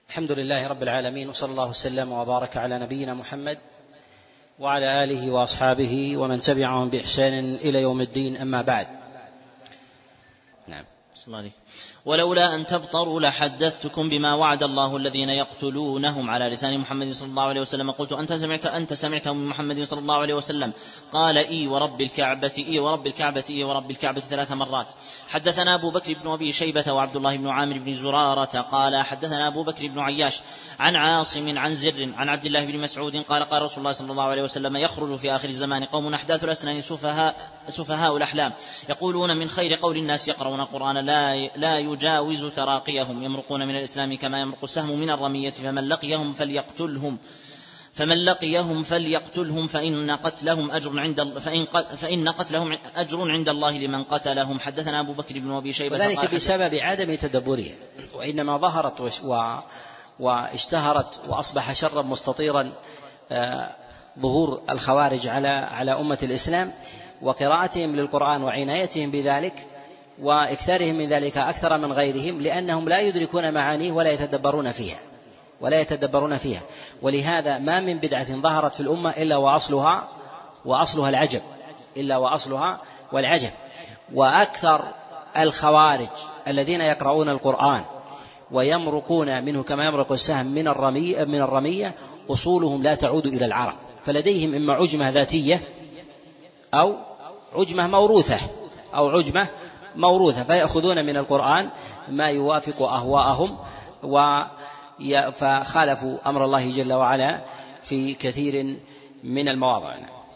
الحمد لله رب العالمين، وصلى الله وسلم وبارك على نبينا محمد وعلى آله وأصحابه ومن تبعهم بإحسان إلى يوم الدين، أما بعد. نعم. صلى الله عليه. ولولا أن تبطروا لحدثتكم بما وعد الله الذين يقتلونهم على لسان محمد صلى الله عليه وسلم. قلت أنت سمعته من محمد صلى الله عليه وسلم؟ قال إي ورب الكعبة، إي ورب الكعبة، إي ورب الكعبة 3 مرات. حدثنا أبو بكر بن أبي شيبة وعبد الله بن عامر بن زرارة قال حدثنا أبو بكر بن عياش عن عاصم عن زر عن عبد الله بن مسعود قال قال رسول الله صلى الله عليه وسلم: يخرج في آخر الزمان قوم أحداث الأسنان سفهاء الأحلام يقولون من خير قول الناس يقرؤون القرآن لا يجاوز تراقيهم، يمرقون من الإسلام كما يمرق السهم من الرمية، فمن لقيهم فليقتلهم فإن قتلهم أجر عند الله لمن قتلهم. حدثنا أبو بكر بن أبي شيبة وذلك بسبب عدم تدبره، وإنما ظهرت واشتهرت وأصبح شرا مستطيرا ظهور الخوارج على أمة الإسلام وقراءتهم للقرآن وعنايتهم بذلك وإكثارهم من ذلك أكثر من غيرهم، لأنهم لا يدركون معانيه ولا يتدبرون فيها. ولهذا ما من بدعة ظهرت في الأمة إلا وأصلها والعجب. وأكثر الخوارج الذين يقرؤون القرآن ويمرقون منه كما يمرق السهم من الرمية أصولهم لا تعود إلى العرب، فلديهم إما عجمة ذاتية أو عجمة موروثة فيأخذون من القرآن ما يوافق أهواءهم فخالفوا أمر الله جل وعلا في كثير من المواضع.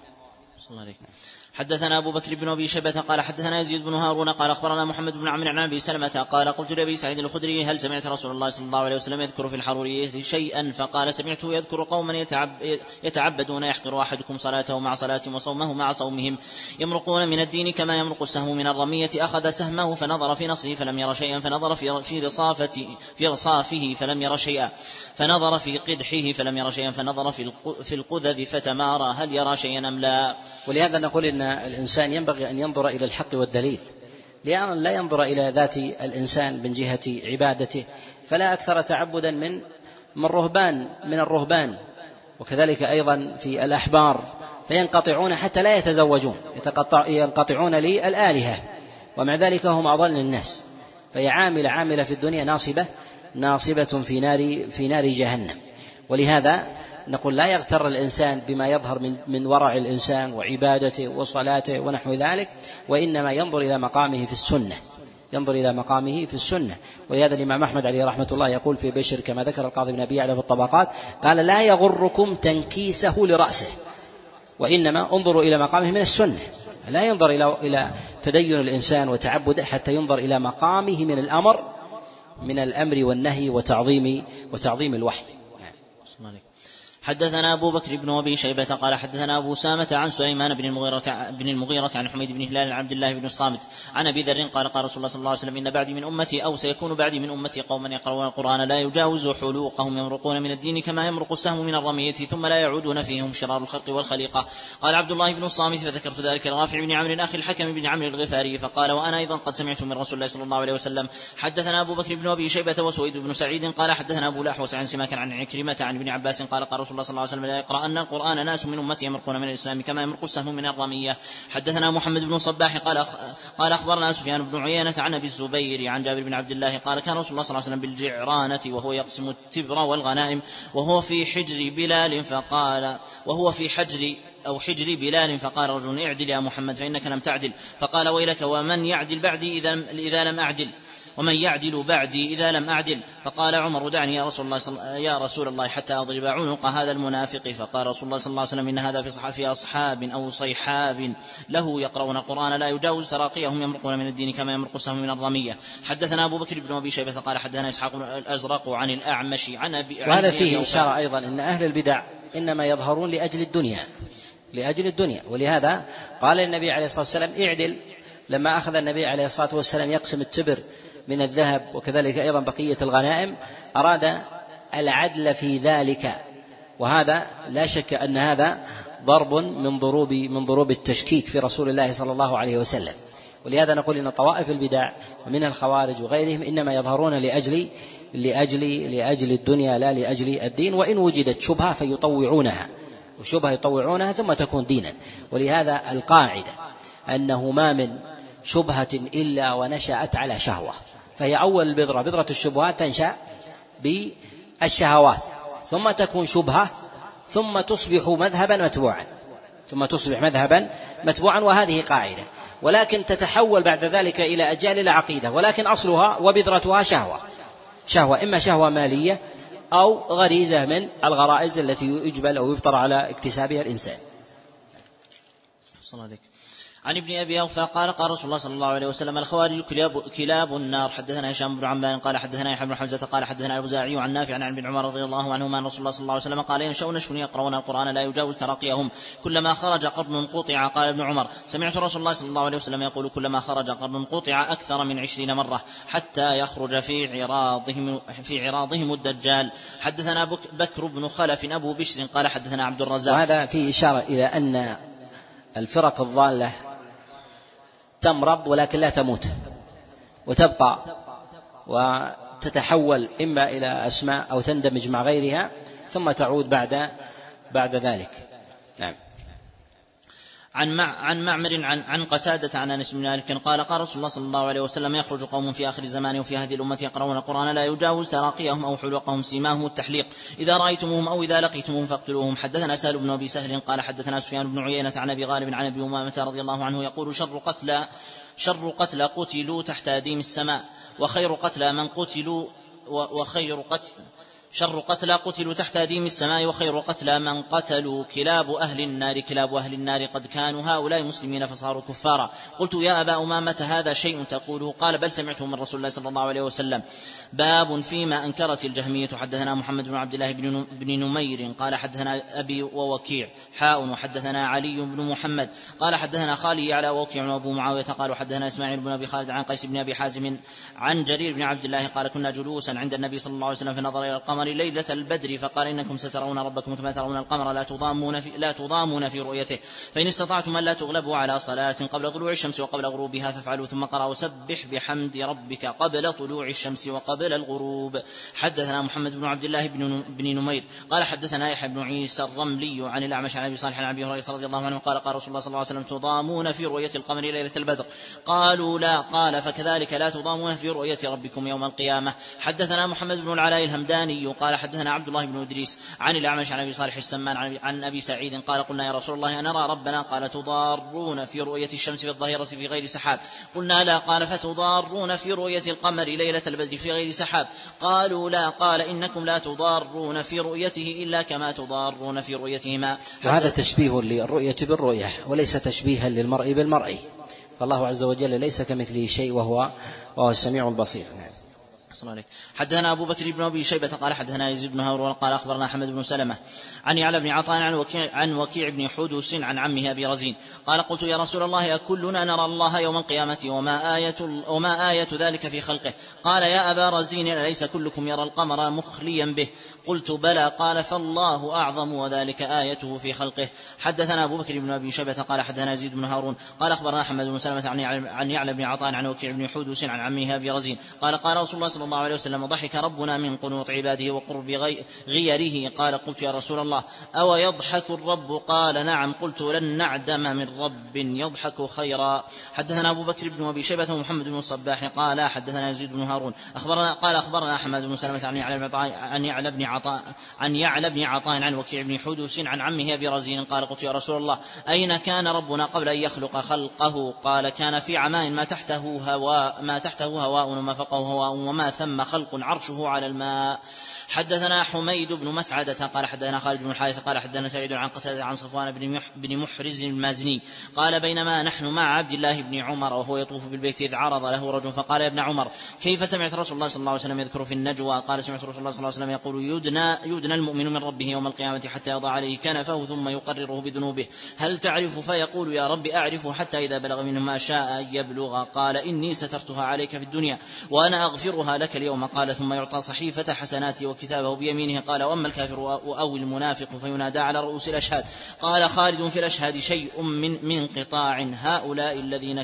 حدثنا أبو بكر بن أبي شيبة قال حدثنا يزيد بن هارون قال أخبرنا محمد بن عمرو عن أبي سلمة قال قلت لأبي سعيد الخدري: هل سمعت رسول الله صلى الله عليه وسلم يذكر في الحرورية شيئا؟ فقال: سمعته يذكر قوما يتعبدون يحقر أحدكم صلاته مع صلاتهم وصومه مع صومهم، يمرقون من الدين كما يمرق السهم من الرمية، أخذ سهمه فنظر في نصره فلم ير شيئا، فنظر في رصافه فلم ير شيئا، فنظر في قدحه فلم ير شيئا، فنظر في القذذ فتمارى هل يرى شيئا أم لا. ولهذا نقول إن الإنسان ينبغي أن ينظر إلى الحق والدليل، لأن لا ينظر إلى ذات الإنسان من جهة عبادته، فلا أكثر تعبدا من الرهبان، وكذلك أيضا في الأحبار، فينقطعون حتى لا يتزوجون، ينقطعون للآلهة، ومع ذلك هم أضل الناس، فهي عاملة في الدنيا ناصبة في نار جهنم. ولهذا نقول لا يغتر الإنسان بما يظهر من ورع الإنسان وعبادته وصلاته ونحو ذلك، وإنما ينظر إلى مقامه في السنة. ولهذا الإمام أحمد عليه رحمة الله يقول في بشر كما ذكر القاضي بن أبي يعلى في الطبقات، قال: لا يغركم تنكيسه لرأسه، وإنما انظروا إلى مقامه من السنة، لا ينظر إلى تدين الإنسان وتعبده حتى ينظر إلى مقامه من الأمر والنهي وتعظيم الوحي. حدثنا أبو بكر بن أبي شيبة قال حدثنا أبو سامة عن سليمان بن المغيرة عن حميد بن هلال عن عبد الله بن الصامت عن أبي ذر قال قال رسول الله صلى الله عليه وسلم: إن بعدي من أمتي أو سيكون بعدي من أمتي قوما يقرؤون القرآن لا يجاوز حلوقهم، يمرقون من الدين كما يمرق السهم من الرمية ثم لا يعودون فيهم شرار الخلق والخليقة. قال عبد الله بن الصامت: فذكرت ذلك لرافع بن عمرو أخي الحكم بن عمرو الغفاري فقال: وأنا أيضا قد سمعت من رسول الله صلى الله عليه وسلم. حدثنا أبو بكر بن أبي شيبة وسويد بن سعيد قال حدثنا أبو الأحوص عن سماك عن عكرمة عن ابن عباس قال قال رسول الله صلى الله عليه وسلم: لا يقرأن القرآن ناس من أمتي يمرقون من الإسلام كما يمرق السهم من الرمية. حدثنا محمد بن صباح قال أخبرنا سفيان بن عيينة عن أبي الزبير عن جابر بن عبد الله قال: كان رسول الله صلى الله عليه وسلم بالجعرانة وهو يقسم التبر والغنائم وهو في حجر حجر بلال فقال رجل: اعدل يا محمد فإنك لم تعدل. فقال: ويلك ومن يعدل بعدي إذا لم أعدل. فقال عمر: دعني يا رسول الله حتى أضرب عنق هذا المنافق. فقال رسول الله صلى الله عليه وسلم: إن هذا في أصحاب أو صيحاب له يقرؤون القرآن لا يجاوز تراقيهم، يمرقون من الدين كما يمرق السهم من الرمية. حدثنا أبو بكر بن أبي شيبة قال حدثنا إسحاق الأزرق عن الأعمش وهذا فيه إشارة أيضا أن أهل البدع إنما يظهرون لأجل الدنيا. ولهذا قال النبي عليه الصلاة والسلام: اعدل، لما أخذ النبي عليه الصلاة والسلام يقسم التبر من الذهب وكذلك أيضا بقية الغنائم أراد العدل في ذلك، وهذا لا شك أن هذا ضرب من ضروب التشكيك في رسول الله صلى الله عليه وسلم. ولهذا نقول إن طوائف البدع ومن الخوارج وغيرهم إنما يظهرون لأجل الدنيا لا لأجل الدين، وإن وجدت شبهة فيطوعونها، وشبهة يطوعونها ثم تكون دينا. ولهذا القاعدة أنه ما من شبهة إلا ونشأت على شهوة، فهي أول البذرة، بذرة الشبهات تنشأ بالشهوات، ثم تكون شبهة، ثم تصبح مذهبا متبوعا، وهذه قاعدة. ولكن تتحول بعد ذلك إلى أجيال إلى عقيدة، ولكن أصلها وبذرتها شهوة، إما شهوة مالية أو غريزة من الغرائز التي يجبل أو يفطر على اكتسابها الإنسان. عن ابن أبي أوفى قال قال رسول الله صلى الله عليه وسلم الخوارج كلاب النار. حدثنا هشام بن عمار قال حدثنا يحيى بن حمزة قال حدثنا الأوزاعي عن نافع عن ابن عمر رضي الله عنهما أن رسول الله صلى الله عليه وسلم قال ينشأون نشأ يقرؤون القرآن لا يجاوز تراقيهم كلما خرج قرن قطع. قال ابن عمر سمعت رسول الله صلى الله عليه وسلم يقول كلما خرج قرن قطع أكثر من 20 مرة حتى يخرج في عراضهم الدجال. حدثنا بكر بن خلف أبو بشر قال حدثنا عبد الرزاق. وهذا فيه إشارة إلى أن الفرق الضالة تمرض ولكن لا تموت، وتبقى وتتحول إما إلى أسماء أو تندمج مع غيرها ثم تعود بعد ذلك. نعم. عن معمر عن قتادة عن أنس بن مالك قال قال رسول الله صلى الله عليه وسلم يخرج قوم في آخر الزمان وفي هذه الأمة يقرؤون القرآن لا يجاوز تراقيهم أو حلقهم سيماهم التحليق إذا رأيتموهم أو إذا لقيتموهم فاقتلوهم. حدثنا سهل بن أبي سهل قال حدثنا سفيان بن عيينة عن أبي غالب عن أبي أمامة رضي الله عنه يقول شر قتلى قتلوا تحت أديم السماء وخير قتلى من قتلوا شر قتلى قتلوا تحت أديم السماء وخير قتلى من قتلوا كلاب أهل النار قد كانوا هؤلاء مسلمين فصاروا كفارا. قلت يا أبا أمامة هذا شيء تقوله؟ قال بل سمعته من رسول الله صلى الله عليه وسلم. باب فيما أنكرت الجهمية. حدثنا محمد بن عبد الله بن نمير قال حدثنا أبي ووكيع وحدثنا علي بن محمد قال حدثنا خالي على ووكيع وأبو معاوية قالوا حدثنا إسماعيل بن أبي خالد عن قيس بن أبي حازم عن جرير بن عبد الله قال كنا جلوسا عند النبي صلى الله عليه وسلم فنظر إلى القمر ليلة البدر فقال إنكم سترون ربكم كما ترون القمر لا تضامون في رؤيته فإن استطعتم أن لا تغلبوا على صلاة قبل طلوع الشمس وقبل غروبها فافعلوا. ثم قرأ وسبح بحمد ربك قبل طلوع الشمس وقبل الغروب. حدثنا محمد بن عبد الله بن نمير قال حدثنا يحيى بن عيسى الرملي عن الأعمش عن أبي صالح عن أبي هريرة رضي الله عنه قال قال رسول الله صلى الله عليه وسلم تضامون في رؤية القمر ليلة البدر. قالوا لا. قال فكذلك لا تضامون في رؤية ربكم يوم القيامة. حدثنا محمد بن العلاء الهمداني قال حدثنا عبد الله بن إدريس عن الأعمش عن أبي صالح السمان عن أبي سعيد قال قلنا يا رسول الله أنرى ربنا؟ قال تضارون في رؤية الشمس في الظهيرة في غير سحاب. قلنا لا. قال فتضارون في رؤية القمر ليلة البدر في غير سحاب. قالوا لا. قال إنكم لا تضارون في رؤيته إلا كما تضارون في رؤيتهما. وهذا تشبيه للرؤية بالرؤية وليس تشبيها للمرء بالمرء، فالله عز وجل ليس كمثله شيء وهو السميع البصير. حدثنا أبو بكر بن أبي شيبة قال حدثنا يزيد بن هارون قال أخبرنا حمد بن سلمة عن يعلى بن عطاء عن وكيع بن حدوس عن عمه أبي رزين قال قلت يا رسول الله أكلنا نرى الله يوم القيامة وما آية ذلك في خلقه؟ قال يا أبا رزين أليس كلكم يرى القمر مخليا به؟ قلت بلى. قال فالله أعظم وذلك آيته في خلقه. حدثنا أبو بكر بن أبي شيبة قال حدثنا يزيد بن هارون قال أخبرنا حمد بن سلمة عن يعلى بن عطاء عن وكيع بن حدوس عن عمه أبي رزين قال قال رسول الله صلى الله عليه وسلم ضحك ربنا من قنوط عباده وقرب غيره. قال قلت يا رسول الله أو يضحك الرب؟ قال نعم. قلت لن نعدم من رب يضحك خيرا. حدثنا أبو بكر بن أبي شيبة ومحمد بن الصباح قال حدثنا يزيد بن هارون أخبرنا أحمد بن سلمة عن يعلى بن عطاء عن وكيع بن حدوس عن عمه أبي رزين قال قلت يا رسول الله أين كان ربنا قبل أن يخلق خلقه؟ قال كان في عماء ما تحته هواء وما فوقه هواء وما ثم خلق عرشه على الماء. حدثنا حميد بن مسعدة قال حدثنا خالد بن الحارث قال حدثنا سعيد عن قتادة عن صفوان بن محرز المازني قال بينما نحن مع عبد الله بن عمر وهو يطوف بالبيت إذ عرض له رجل فقال يا ابن عمر كيف سمعت رسول الله صلى الله عليه وسلم يذكر في النجوى؟ قال سمعت رسول الله صلى الله عليه وسلم يقول يدنى المؤمن من ربه يوم القيامة حتى يضع عليه كنفه ثم يقرره بذنوبه هل تعرف؟ فيقول يا رب أعرف حتى إذا بلغ منه ما شاء يبلغ قال إني سترتها عليك في الدنيا وأنا أغفرها لك اليوم؟ قال: ثم يعطى صحيفة حسناته وكتابه بيمينه. قال: وأما الكافر أو المنافق فينادى على رؤوس الأشهاد. قال خالد: في الأشهاد شيء من قطاع هؤلاء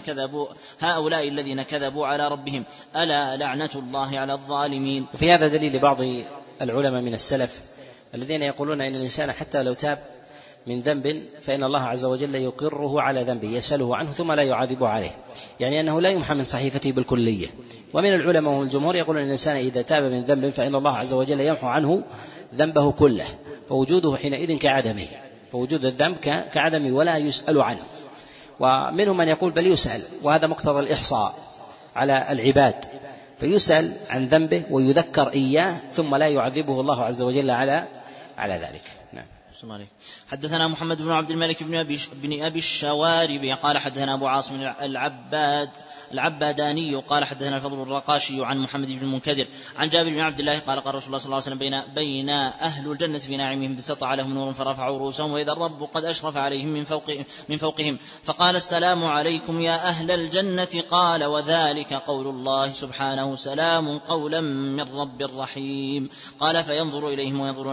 الذين كذبوا على ربهم، ألا لعنة الله على الظالمين. وفي هذا دليل لبعض العلماء من السلف الذين يقولون إن الإنسان حتى لو تاب من ذنب فإن الله عز وجل يقره على ذنبه، يسأله عنه ثم لا يعاقبه عليه، يعني أنه لا يمحى من صحيفته بالكلية. ومن العلماء والجمهور يقولون إن الإنسان إذا تاب من ذنب فإن الله عز وجل يمحو عنه ذنبه كله، فوجوده حينئذ كعدمه، فوجود الذنب كعدمه ولا يسأل عنه. ومنهم من يقول بل يسأل، وهذا مقتضى الإحصاء على العباد، فيسأل عن ذنبه ويذكر إياه ثم لا يعذبه الله عز وجل على ذلك. نعم. حدثنا محمد بن عبد الملك بن أبي الشوارب قال حدثنا أبو عاصم العباداني قال حدثنا الفضل الرقاشي عن محمد بن المنكدر عن جابر بن عبد الله قال قال رسول الله صلى الله عليه وسلم: بين أهل الجنة في نعيمهم بسطع لهم نور فرفعوا رؤوسهم وإذا الرب قد أشرف عليهم من فوقهم فقال: السلام عليكم يا أهل الجنة. قال: وذلك قول الله سبحانه: سلام قولا من رب رحيم. قال: فينظر إليهم وينظرون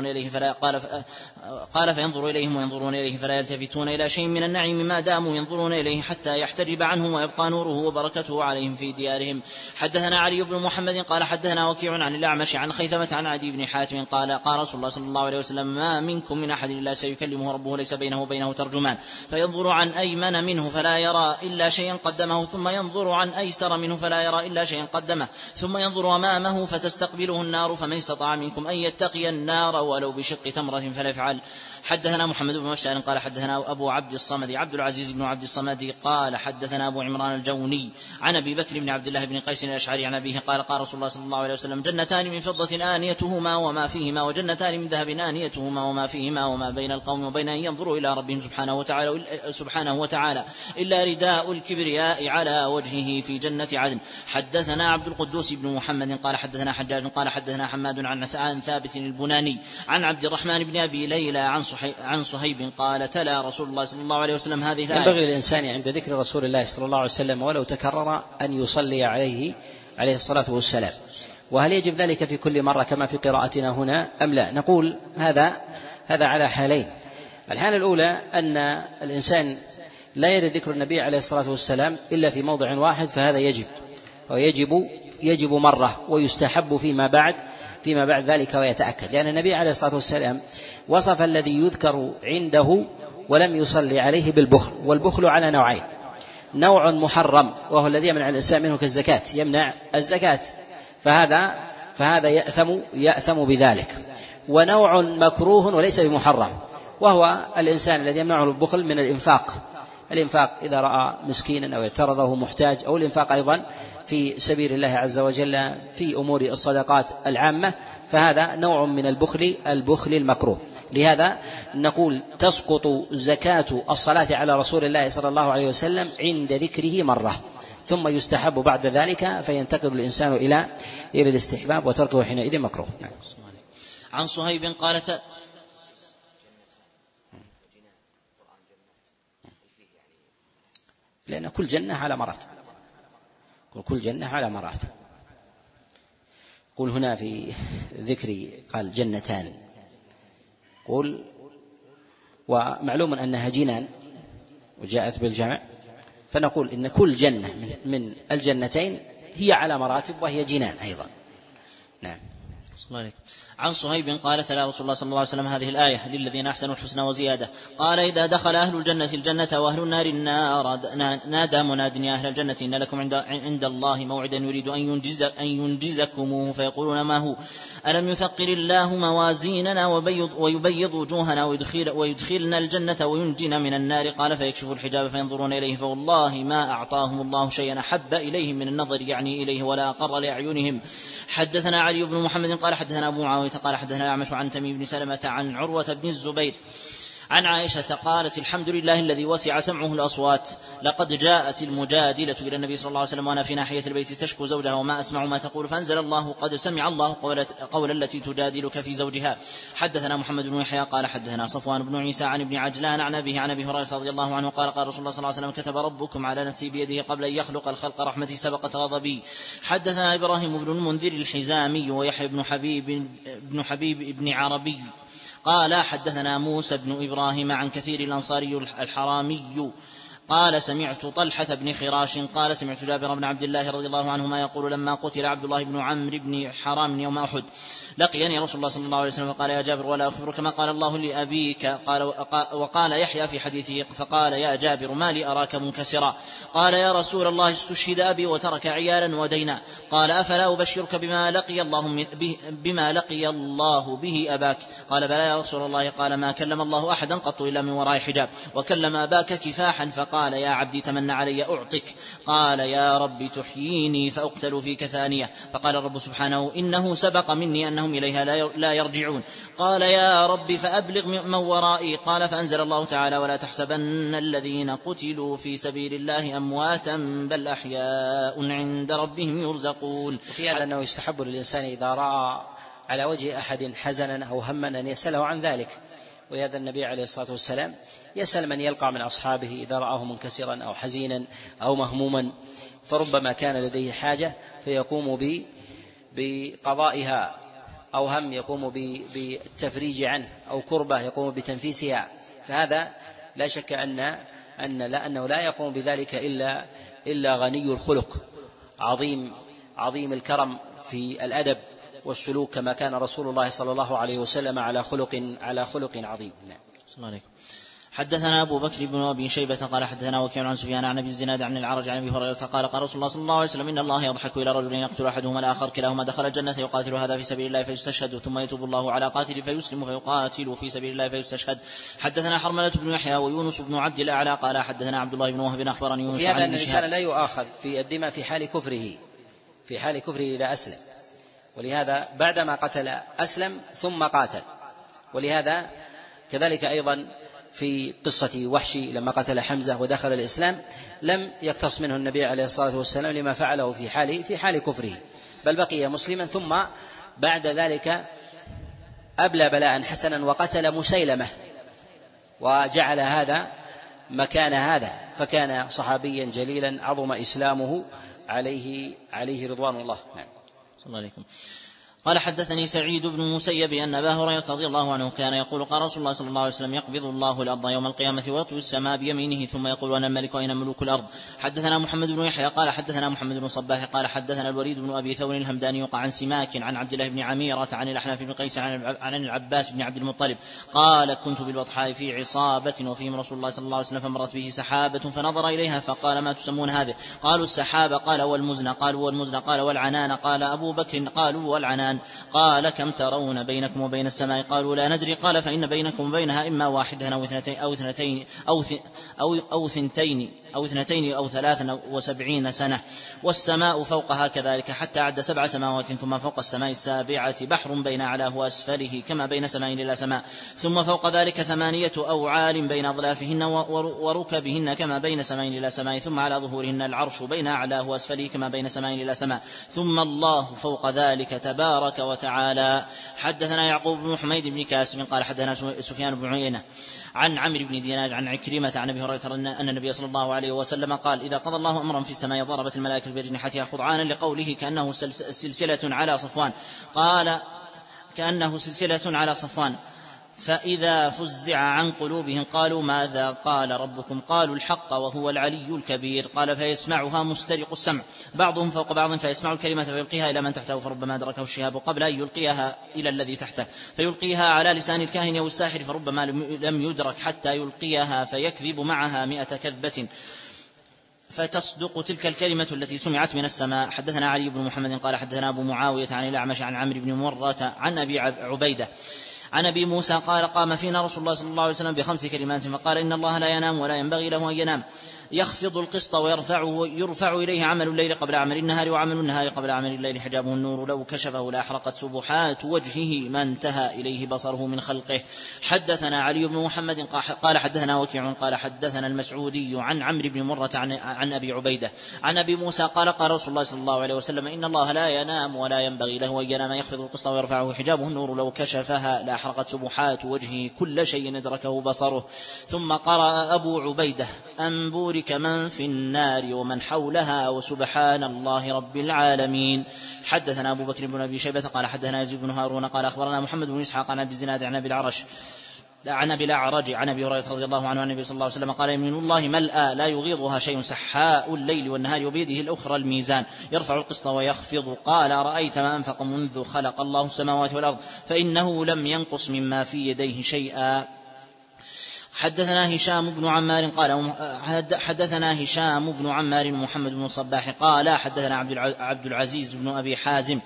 إليه فلا يلتفتون إلى شيء من النعيم ما داموا ينظرون إليه حتى يحتجب عنهم ويبقى نوره وبركته عليهم في ديارهم. حدثنا علي بن محمد قال حدثنا وكيع عن الأعمش عن خيثمة عن عدي بن حاتم قال: قال رسول الله صلى الله عليه وسلم: ما منكم من أحد إلا سيكلمه ربه ليس بينه وبينه ترجمان، فينظر عن أيمن منه فلا يرى إلا شيئا قدمه، ثم ينظر عن أيسر منه فلا يرى إلا شيئا قدمه، ثم ينظر أمامه فتستقبله النار، فمن استطاع منكم أن يتقي النار ولو بشق تمرة فليفعل. حدثنا محمد بن بشار قال حدثنا أبو عبد الصمد عبد العزيز بن عبد الصمد قال حدثنا أبو عمران الجوني عن أبي بكر بن عبد الله بن قيس الأشعري عن أبيه قال: قال رسول الله صلى الله عليه وسلم: جنتان من فضة آنيتهما وما فيهما، وجنتان من ذهب آنيتهما وما فيهما، وما بين القوم وبين أن ينظروا إلى ربهم سبحانه وتعالى إلا رداء الكبرياء على وجهه في جنة عدن. حدثنا عبد القدوس بن محمد قال حدثنا حجاج قال حدثنا حماد عن ثابت البناني عن عبد الرحمن بن أبي ليلى عن صهيب قال: تلا رسول الله صلى الله عليه وسلم هذه الآية. ينبغي للإنسان عند ذكر رسول الله صلى الله عليه وسلم ولو تكرر أن يصلي عليه الصلاة والسلام. وهل يجب ذلك في كل مرة كما في قراءتنا هنا أم لا؟ نقول هذا على حالين. الحالة الأولى أن الإنسان لا يرد ذكر النبي عليه الصلاة والسلام إلا في موضع واحد، فهذا يجب مرة، ويستحب فيما بعد ذلك ويتأكد، لأن النبي عليه الصلاة والسلام وصف الذي يذكر عنده ولم يصلي عليه بالبخل، والبخل على نوعين: نوع محرم وهو الذي يمنع الإنسان منه كالزكاة، يمنع الزكاة فهذا يأثم بذلك، ونوع مكروه وليس بمحرم وهو الإنسان الذي يمنعه البخل من الإنفاق إذا رأى مسكينا أو اعترضه محتاج، أو الإنفاق أيضا في سبيل الله عز وجل في أمور الصدقات العامة، فهذا نوع من البخل المكروه. لهذا نقول تسقط زكاة الصلاة على رسول الله صلى الله عليه وسلم عند ذكره مرة، ثم يستحب بعد ذلك، فينتقل الإنسان إلى الاستحباب وتركه حينئذ مكروه. عن صهيب قال: لأن كل جنة على مراتب، قل هنا في ذكر قال جنتان، قل ومعلوم أنها جنان وجاءت بالجمع، فنقول إن كل جنة من الجنتين هي على مراتب وهي جنان أيضا. نعم. عن صهيب قال: تلا رسول الله صلى الله عليه وسلم هذه الآية: للذين أحسنوا الحسنى وزيادة. قال: إذا دخل أهل الجنة وأهل النار النار نادى مناد: يا أهل الجنة إن لكم عند الله موعدا يريد أن ينجزكموه، فيقولون: ما هو؟ ألم يثقل الله موازيننا ويبيض وجوهنا ويدخلنا الجنة وينجينا من النار؟ قال: فيكشف الحجاب فينظرون إليه، فوالله ما أعطاهم الله شيئا أحب إليهم من النظر يعني إليه ولا أقر لأعينهم. حدثنا علي بن محمد قال حدثنا أبو معاوية قال حدثنا الأعمش عن تميم بن سلمة عن عروة بن الزبير عن عائشة قالت: الحمد لله الذي وسع سمعه الأصوات. لقد جاءت المجادلة إلى النبي صلى الله عليه وسلم وأنا في ناحية البيت تشكو زوجها وما أسمع ما تقول، فأنزل الله: قد سمع الله قول التي تجادلك في زوجها. حدثنا محمد بن يحيى قال حدثنا صفوان بن عيسى عن ابن عجلان عن أبيه عن أبي هريرة رضي الله عنه قال: قال رسول الله صلى الله عليه وسلم: كتب ربكم على نفسي بيده قبل أن يخلق الخلق رحمتي سبقت غضبي. حدثنا إبراهيم بن المنذر الحزامي ويحيى بن حبيب بن عربي قال حدثنا موسى بن إبراهيم عن كثير الأنصاري الحرامي قال: سمعت طلحة بن خراش قال: سمعت جابر بن عبد الله رضي الله عنهما يقول: لما قتل عبد الله بن عمرو بن حرام يوم أحد لقيني رسول الله صلى الله عليه وسلم فقال: يا جابر ولا أخبرك ما قال الله لأبيك؟ وقال يحيى في حديثه فقال: يا جابر ما لي أراك منكسرا؟ قال: يا رسول الله استشهد أبي وترك عيالا ودينا. قال: أفلا أبشرك بما لقي الله به أباك؟ قال: بلى يا رسول الله. قال: ما كلم الله أحدا قط إلا من وراء حجاب، وكلم أباك كفاحا فقال: يا عبدي تمنى علي أعطك. قال: يا رب تحييني فأقتل فيك ثانية. فقال الرب سبحانه: إنه سبق مني أنهم إليها لا يرجعون. قال: يا رب فأبلغ من ورائي. قال: فأنزل الله تعالى: ولا تحسبن الذين قتلوا في سبيل الله أمواتا بل أحياء عند ربهم يرزقون. وفي هذا أنه يستحب للإنسان إذا رأى على وجه أحد حزنا أو هما أن يسأله عن ذلك، وهذا النبي عليه الصلاة والسلام يسأل من يلقى من أصحابه إذا رآه منكسرا أو حزينا أو مهموما، فربما كان لديه حاجة فيقوم بقضائها، أو هم يقوم بالتفريج عنه، أو كربة يقوم بتنفيسها. فهذا لا شك أنه لا يقوم بذلك إلا غني الخلق عظيم الكرم في الأدب والسلوك، كما كان رسول الله صلى الله عليه وسلم على خلق عظيم. نعم. صلى الله عليه. حدثنا أبو بكر بن أبي شيبة قال حدثنا وكيع عن سفيان عن أبي الزناد عن الأعرج عن أبي هريرة قال: قال رسول الله صلى الله عليه وسلم: إن الله يضحك إلى رجل يقتل أحدهما الآخر كلاهما دخل الجنة يقاتل هذا في سبيل الله فيستشهد، ثم يتوب الله على قاتل فيسلم فيقاتل في سبيل الله فيستشهد. حدثنا حرملة بن يحيى ويونس بن عبد الأعلى قال حدثنا عبد الله بن وهب أخبرني يونس. في هذا أن الإنسان لا يؤاخذ في الدماء في حال كفره إذا أسلم، ولهذا بعدما قتل أسلم ثم قاتل. ولهذا كذلك أيضا في قصة وحشي لما قتل حمزة ودخل الإسلام لم يقتص منه النبي عليه الصلاة والسلام لما فعله في حال كفره، بل بقي مسلما، ثم بعد ذلك أبلى بلاء حسنا وقتل مسيلمة وجعل هذا مكان هذا، فكان صحابيا جليلا عظم إسلامه عليه رضوان الله. نعم. صلى الله عليكم. قال حدثني سعيد بن المسيب أن أبا هريرة رضي الله عنه كان يقول: قال رسول الله صلى الله عليه وسلم: يقبض الله الأرض يوم القيامة ويطوي السماء بيمينه ثم يقول: أنا الملك أين ملوك الأرض؟ حدثنا محمد بن يحيى قال حدثنا محمد بن صباح قال حدثنا الوليد بن أبي ثور الهمداني عن سماك عن عبد الله بن عميرة عن الأحنف بن قيس عن العباس بن عبد المطلب قال: كنت بالبطحاء في عصابة وفيهم رسول الله صلى الله عليه وسلم، فمرت به سحابة فنظر إليها فقال: ما تسمون هذه؟ قالوا: السحابة. قال: والمزن؟ قالوا: والمزن. قال: والعنان؟ قال أبو بكر. قالوا: والعنان. قال: كم ترون بينكم وبين السماء؟ قالوا: لا ندري. قال: فإن بينكم وبينها إما واحدة أو اثنتين أو 73 سنة، والسماء فوقها كذلك، حتى عد 7 سماوات، ثم فوق السماء السابعة بحر بين أعلاه وأسفله كما بين سماء إلى سماء، ثم فوق ذلك 8 أوعال بين أظلافهن وركبهن كما بين سماء إلى سماء، ثم على ظهورهن العرش بين أعلاه وأسفله كما بين سماء إلى سماء، ثم الله فوق ذلك تبارك وتعالى. حدثنا يعقوب بن حميد بن كاسم قال حدثنا سفيان بن عيينة عن عمرو بن دينار عن عكرمة عن أبي هريرة أن النبي صلى الله عليه وسلم قال: إذا قضى الله أمرا في السماء ضربت الملائكة بأجنحتها خضعانا لقوله كأنه سلسلة على صفوان. قال: كأنه سلسلة على صفوان. فإذا فزع عن قلوبهم قالوا: ماذا قال ربكم؟ قالوا: الحق وهو العلي الكبير. قال: فيسمعها مسترق السمع بعضهم فوق بعض، فيسمع الكلمة فيلقيها إلى من تحته، فربما أدركه الشهاب قبل أن يلقيها إلى الذي تحته، فيلقيها على لسان الكاهن أو الساحر، فربما لم يدرك حتى يلقيها فيكذب معها 100 كذبة فتصدق تلك الكلمة التي سمعت من السماء. حدثنا علي بن محمد قال حدثنا أبو معاوية عن الأعمش عن عمرو بن مرة عن أبي عبيدة عن أبي موسى قال قام فينا رسول الله صلى الله عليه وسلم ب5 كلمات فقال إن الله لا ينام ولا ينبغي له أن ينام يخفض القسط ويرفع إليه عمل الليل قبل عمل النهار وعمل النهار قبل عمل الليل حجابه النور لو كشفه لأحرقت سبحات وجهه ما انتهى إليه بصره من خلقه. حدثنا علي بن محمد قال حدثنا وكيع قال حدثنا المسعودي عن عمرو بن مرة عن أبي عبيدة عن أبي موسى قال قال رسول الله صلى الله عليه وسلم إن الله لا ينام ولا ينبغي له أن ينام يخفض القسط ويرفعه حجابه النور لو كشفها لأحرقت سبحات وجهه كل شيء أدركه بصره. ثم قرأ أبو عبيدة أن بورك من في النار ومن حولها وسبحان الله رب العالمين. حدثنا أبو بكر بن أبي شيبة قال حدثنا يزيد بن هارون قال أخبرنا محمد بن إسحاق عن أبي الزناد عن أبي الأعرج عن أبي هريرة رضي الله عنه عن النبي صلى الله عليه وسلم قال يمين الله ملأى لا يغيضها شيء سحاء الليل والنهار وبيده الأخرى الميزان يرفع القسط ويخفض. قال رأيت ما أنفق منذ خلق الله السماوات والأرض فإنه لم ينقص مما في يديه شيئا. حدثنا هشام بن عمار قال حدثنا هشام بن عمار محمد بن صباح قال حدثنا عبد العزيز بن أبي حازم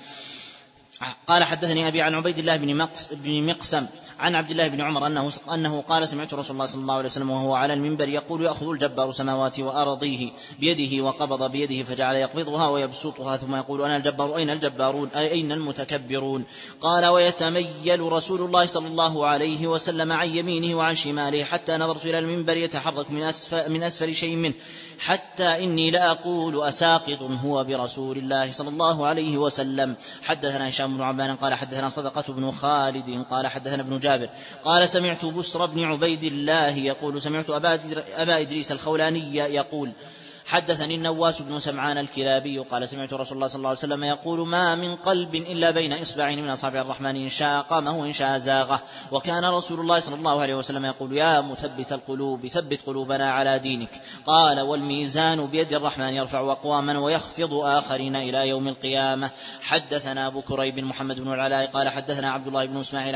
قال حدثني أبي عن عبيد الله بن مقسم عن عبد الله بن عمر أنه قال سمعت رسول الله صلى الله عليه وسلم وهو على المنبر يقول يأخذ الجبار سماوات وأرضيه بيده وقبض بيده فجعل يقبضها ويبسطها ثم يقول أنا الجبار أين الجبارون أين المتكبرون. قال ويتميل رسول الله صلى الله عليه وسلم عن يمينه وعن شماله حتى نظرت إلى المنبر يتحرك من أسفل شيء منه حتى إني لأقول أساقط هو برسول الله صلى الله عليه وسلم. حدثنا هشام بن عبان قال حدثنا صدقة بن خالد قال حدثنا ابن جابر قال سمعت بسر بن عبيد الله يقول سمعت أبا إدريس الخولاني يقول حدثني النواس بن سمعان الكلابي قال سمعت رسول الله صلى الله عليه وسلم يقول ما من قلب إلا بين إصبعين من أصابع الرحمن إن شاء قامه وإن شاء زاغه. وكان رسول الله صلى الله عليه وسلم يقول يا مثبت القلوب ثبت قلوبنا على دينك. قال والميزان بيد الرحمن يرفع أقواما ويخفض آخرين إلى يوم القيامة. حدثنا أبو كريب محمد بن العلاء قال حدثنا عبد الله بن إسماعيل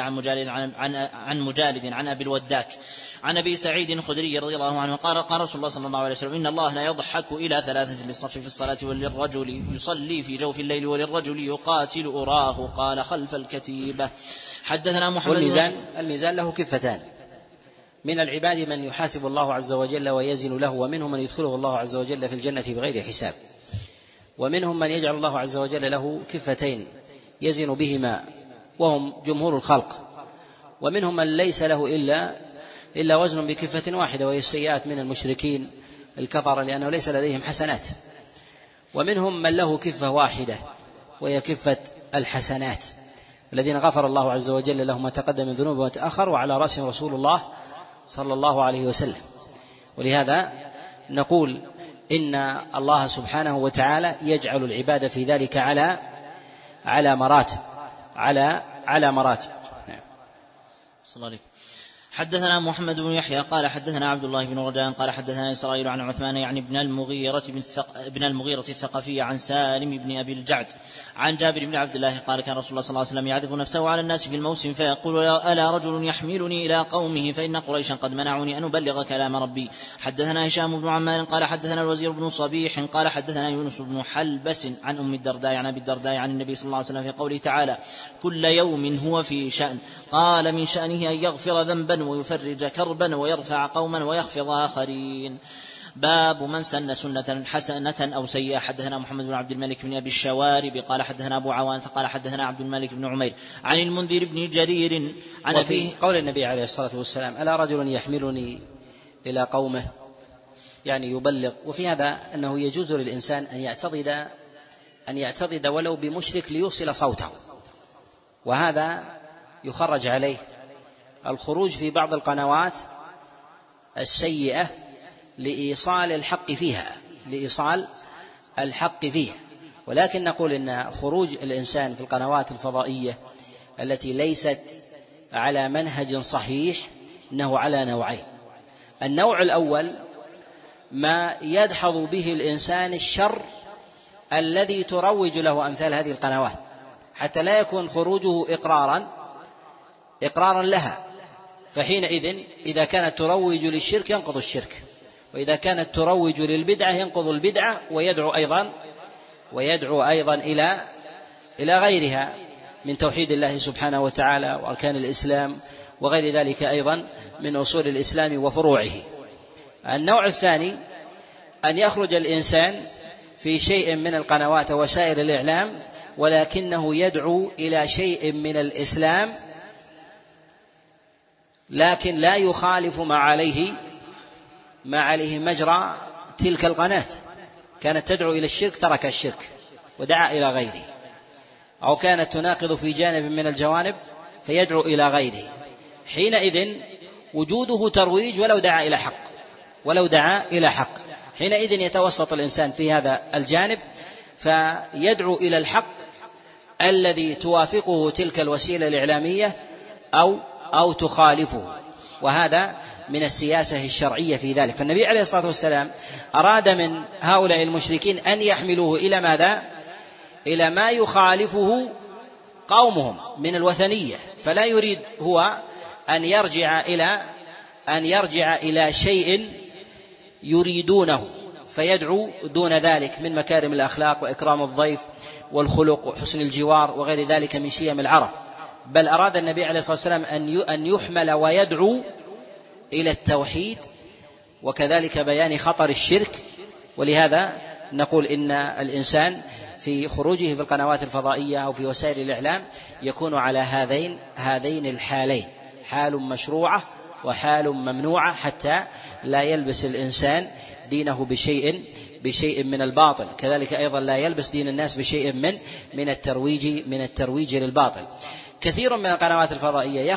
عن مجالد عن أبي الوداك عن أبي سعيد الخدري رضي الله عنه قال رسول الله صلى الله عليه وسلم إن الله لا يضحك إلى 3 للصف في الصلاة وللرجل يصلي في جوف الليل وللرجل يقاتل أراه قال خلف الكتيبة. حدثنا محمد الميزان له كفتان من العباد من يحاسب الله عز وجل ويزن له ومنهم من يدخله الله عز وجل في الجنة بغير حساب ومنهم من يجعل الله عز وجل له كفتين يزن بهما وهم جمهور الخلق ومنهم من ليس له إلا وزن بكفة واحدة وهي السيئات من المشركين الكفر لأنه ليس لديهم حسنات ومنهم من له كفة واحدة وهي كفة الحسنات الذين غفر الله عز وجل لهم ما تقدم من ذنوب وتأخر وعلى رأسهم رسول الله صلى الله عليه وسلم. ولهذا نقول إن الله سبحانه وتعالى يجعل العبادة في ذلك على مراتب. صلى الله عليه. حدثنا محمد بن يحيى قال حدثنا عبد الله بن رجاء قال حدثنا إسرائيل عن عثمان يعني ابن المغيرة الثقفي عن سالم بن أبي الجعد عن جابر بن عبد الله قال كان رسول الله صلى الله عليه وسلم يعرض نفسه على الناس في الموسم فيقول ألا رجل يحملني إلى قومه فإن قريشا قد منعوني أن أبلغ كلام ربي. حدثنا هشام بن عمار قال حدثنا الوزير بن صبيح قال حدثنا يونس بن حلبس عن أم الدرداء عن أبي الدرداء عن النبي صلى الله عليه وسلم في قوله تعالى كل يوم هو في شأن. قال من شأنه أن يغفر ذنبا ويفرج كربا ويرفع قوما ويخفض آخرين. باب من سن سنة حسنة أو سيئة. حدثنا محمد بن عبد الملك بن أبي الشوارب قال حدثنا أبو عوانة قال حدثنا عبد الملك بن عمير عن المنذر بن جرير عن وفي قول النبي عليه الصلاة والسلام ألا رجل يحملني إلى قومه يعني يبلغ. وفي هذا أنه يجوز للإنسان أن يعتضد ولو بمشرك ليوصل صوته وهذا يخرج عليه الخروج في بعض القنوات السيئة لإيصال الحق فيها ولكن نقول إن خروج الإنسان في القنوات الفضائية التي ليست على منهج صحيح إنه على نوعين. النوع الأول ما يدحض به الإنسان الشر الذي تروج له أمثال هذه القنوات حتى لا يكون خروجه إقرارا لها فحينئذ إذا كانت تروج للشرك ينقض الشرك وإذا كانت تروج للبدعة ينقض البدعة ويدعو أيضا إلى غيرها. من توحيد الله سبحانه وتعالى وأركان الإسلام وغير ذلك أيضا من أصول الإسلام وفروعه. النوع الثاني أن يخرج الإنسان في شيء من القنوات ووسائل الإعلام ولكنه يدعو إلى شيء من الإسلام لكن لا يخالف ما عليه مجرى تلك القناة. كانت تدعو إلى الشرك ترك الشرك ودعا إلى غيره، أو كانت تناقض في جانب من الجوانب فيدعو إلى غيره. حينئذ وجوده ترويج ولو دعا إلى حق حينئذ يتوسط الإنسان في هذا الجانب فيدعو إلى الحق الذي توافقه تلك الوسيلة الإعلامية أو تخالفه، وهذا من السياسة الشرعية في ذلك. فالنبي عليه الصلاة والسلام أراد من هؤلاء المشركين أن يحملوه إلى ماذا؟ إلى ما يخالفه قومهم من الوثنية، فلا يريد هو أن يرجع إلى شيء يريدونه فيدعو دون ذلك من مكارم الأخلاق وإكرام الضيف والخلق وحسن الجوار وغير ذلك من شيم العرب، بل أراد النبي عليه الصلاة والسلام أن يحمل ويدعو إلى التوحيد وكذلك بيان خطر الشرك. ولهذا نقول إن الإنسان في خروجه في القنوات الفضائية أو في وسائل الإعلام يكون على هذين الحالين، حال مشروعة وحال ممنوعة، حتى لا يلبس الإنسان دينه بشيء من الباطل، كذلك أيضا لا يلبس دين الناس بشيء من الترويج للباطل. كثير من القنوات الفضائية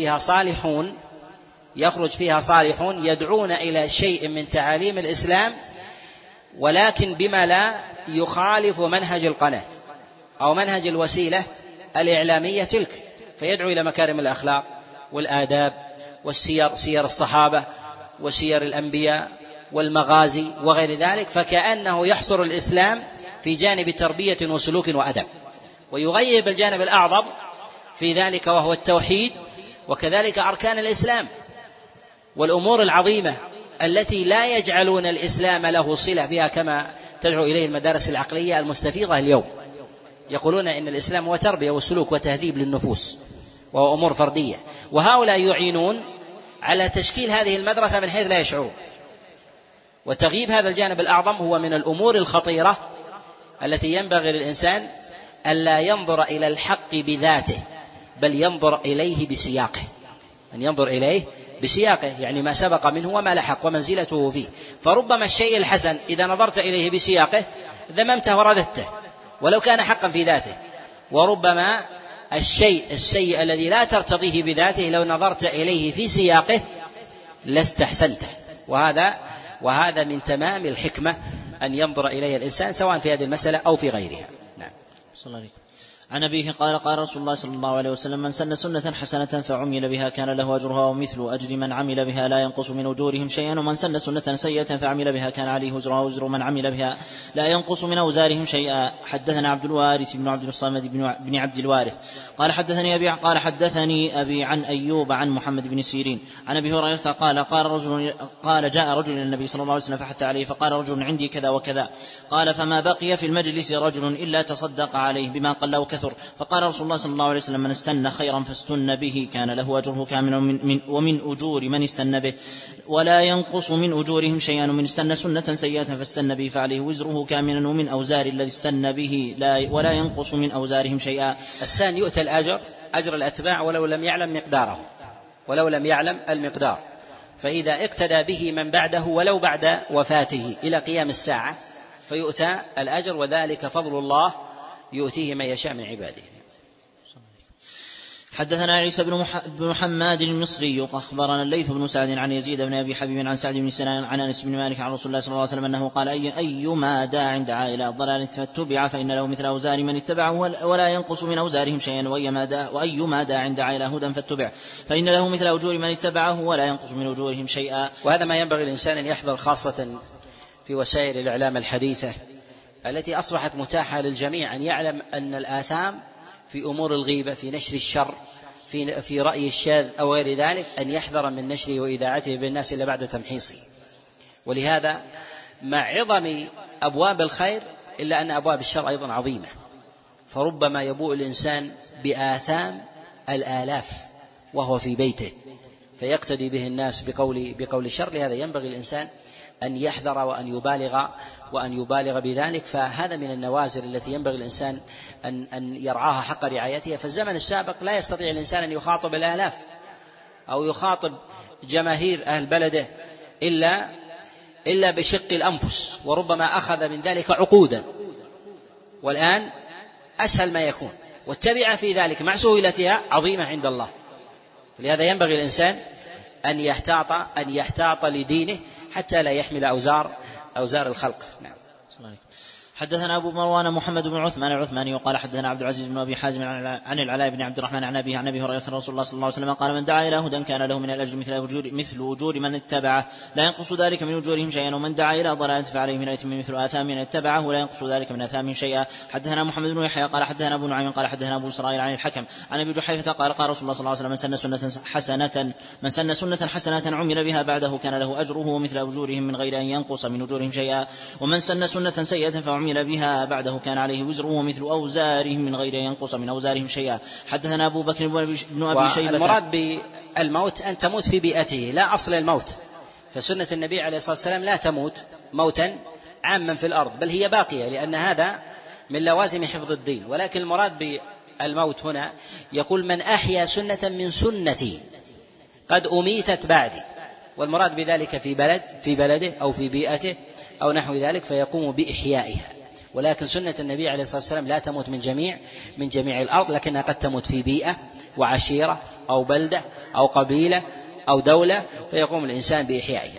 يخرج فيها صالحون يدعون إلى شيء من تعاليم الإسلام ولكن بما لا يخالف منهج القناة أو منهج الوسيلة الإعلامية تلك، فيدعو إلى مكارم الأخلاق والآداب والسير، سير الصحابة وسير الأنبياء والمغازي وغير ذلك، فكأنه يحصر الإسلام في جانب تربية وسلوك وأدب، ويغيب الجانب الأعظم في ذلك وهو التوحيد وكذلك أركان الإسلام والأمور العظيمة التي لا يجعلون الإسلام له صلة بها كما تدعو إليه المدارس العقلية المستفيضة اليوم. يقولون إن الإسلام هو تربية وسلوك وتهذيب للنفوس وهو أمور فردية، وهؤلاء يعينون على تشكيل هذه المدرسة من حيث لا يشعرون. وتغييب هذا الجانب الأعظم هو من الأمور الخطيرة التي ينبغي للإنسان ألا ينظر إلى الحق بذاته بل ينظر إليه بسياقه، أن ينظر إليه بسياقه، يعني ما سبق منه وما لحق ومنزلته فيه. فربما الشيء الحسن إذا نظرت إليه بسياقه ذممته ورددته ولو كان حقا في ذاته، وربما الشيء السيء الذي لا ترتضيه بذاته لو نظرت إليه في سياقه لاستحسنته. وهذا من تمام الحكمة أن ينظر إليه الإنسان سواء في هذه المسألة أو في غيرها. نعم. صلى الله عليه وسلم. عن أبيه قال رسول الله صلى الله عليه وسلم: من سن سنة حسنة فعمل بها كان له أجرها ومثل أجر من عمل بها لا ينقص من أجورهم شيئا، ومن سن سنة سيئة فعمل بها كان عليه وزرها وزر من عمل بها لا ينقص من أوزارهم شيئا. حدثنا عبد الوارث بن عبد الصمد بن عبد الوارث قال حدثني أبي عن أيوب عن محمد بن سيرين عن أبي هريرة قال جاء رجل إلى النبي صلى الله عليه وسلم فحث عليه، فقال رجل: عندي كذا وكذا. قال: فما بقي في المجلس رجل إلا تصدق عليه بما قل أو كثر. فقال رسول الله صلى الله عليه وسلم: من استنى خيرا فاستن به كان له أجره كاملا ومن أجور من استنى به ولا ينقص من أجورهم شيئا، ومن استنى سنة سيئة فاستنى به فعليه وزره كاملا ومن أوزار الذي استنى به ولا ينقص من أوزارهم شيئا. السان يؤتى الأجر أجر الأتباع ولو لم يعلم المقدار، فإذا اقتدى به من بعده ولو بعد وفاته إلى قيام الساعة فيؤتى الأجر، وذلك فضل الله يؤتيه من يشاء من عباده. حدثنا عيسى بن حماد المصري أخبرنا الليث بن سعد عن يزيد بن أبي حبيب عن سعد بن سنان عن أنس بن مالك عن رسول الله صلى الله عليه وسلم أنه قال: أيما داع دعا إلى ضلال فاتبع فإن له مثل أوزار من اتبعه ولا ينقص من أوزارهم شيئا، وأيما داع دعا إلى هدى فاتبع فإن له مثل أجور من اتبعه ولا ينقص من أجورهم شيئا. وهذا ما ينبغي الإنسان أن يحذر، خاصة في وسائل الإعلام الحديثة التي أصبحت متاحة للجميع، أن يعلم أن الآثام في أمور الغيبة، في نشر الشر، في رأي الشاذ أو غير ذلك، أن يحذر من نشره وإذاعته بالناس إلا بعد تمحيصه. ولهذا مع عظم أبواب الخير إلا أن أبواب الشر أيضا عظيمة، فربما يبوء الإنسان بآثام الآلاف وهو في بيته، فيقتدي به الناس بقول شر. لهذا ينبغي الإنسان أن يحذر وأن يبالغ بذلك. فهذا من النوازل التي ينبغي الإنسان أن يرعاها حق رعايتها. في الزمن السابق لا يستطيع الإنسان أن يخاطب الآلاف أو يخاطب جماهير أهل بلده إلا بشق الأنفس، وربما أخذ من ذلك عقودا. والآن أسهل ما يكون، والتبعة في ذلك مع سهولتها عظيمة عند الله. فلهذا ينبغي الإنسان أن يحتاط لدينه حتى لا يحمل أوزار الخلق. نعم. حدثنا أبو مروان محمد بن عثمان العثماني وقال حدثنا عبد العزيز بن أبي حازم عن العلاء بن عبد الرحمن عن أبيه عن أبي هريرة رسول الله صلى الله عليه وسلم قال: من دعا إلى هدى كان له من الأجر مثل أجور من اتبعه لا ينقص ذلك من أجورهم شيئا، ومن دعا إلى ضلالة فعليه من الإثم مثل آثام من اتبعه لا ينقص ذلك من آثامهم شيئا. حدثنا محمد بن يحيى قال حدثنا أبو نعيم قال حدثنا أبو إسرائيل عن الحكم عن أبي جحيفة قال قال رسول الله صلى الله عليه وسلم: من سن سنة حسنة عمل بها بعده كان له أجره ومثل أجورهم من غير أن ينقص من أجورهم شيئا، ومن سن سنة سيئة فعمل بها بعده كان عليه وزره مثل أوزارهم من غير أن ينقص من أوزارهم شيئا. حدثنا أبو بكر بن أبي شيبة. المراد بالموت أن تموت في بيئته، لا أصل الموت. فسنة النبي عليه الصلاة والسلام لا تموت موتا عاما في الأرض، بل هي باقية، لأن هذا من لوازم حفظ الدين. ولكن المراد بالموت هنا يقول: من أحيا سنة من سنتي قد أميتت بعدي، والمراد بذلك في بلده أو في بيئته أو نحو ذلك، فيقوم بإحيائها. ولكن سنة النبي عليه الصلاة والسلام لا تموت من جميع الأرض، لكنها قد تموت في بيئة وعشيرة أو بلدة أو قبيلة أو دولة، فيقوم الإنسان بإحيائها.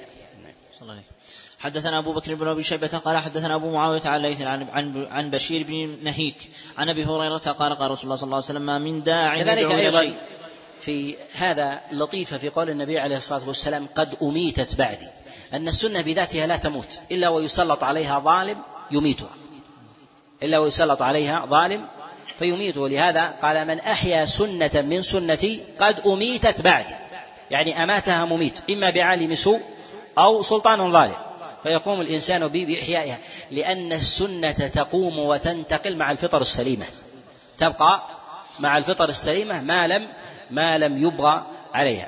حدثنا أبو بكر بن أبي شيبة قال حدثنا أبو معاوية عن ليث عن بشير بن نهيك عن أبي هريرة قال قال رسول الله صلى الله عليه وسلم: من داع كذلك أيضا في هذا لطيفة في قول النبي عليه الصلاة والسلام: قد أميتت بعدي، أن السنة بذاتها لا تموت إلا ويسلط عليها ظالم يميتها، فيميته. ولهذا قال: من أحيا سنة من سنتي قد أميتت بعدي، يعني أماتها مميت، إما بعالم سوء أو سلطان ظالم، فيقوم الإنسان بإحيائها، لأن السنة تقوم وتنتقل مع الفطر السليمة، تبقى مع الفطر السليمة ما لم يبغى عليها.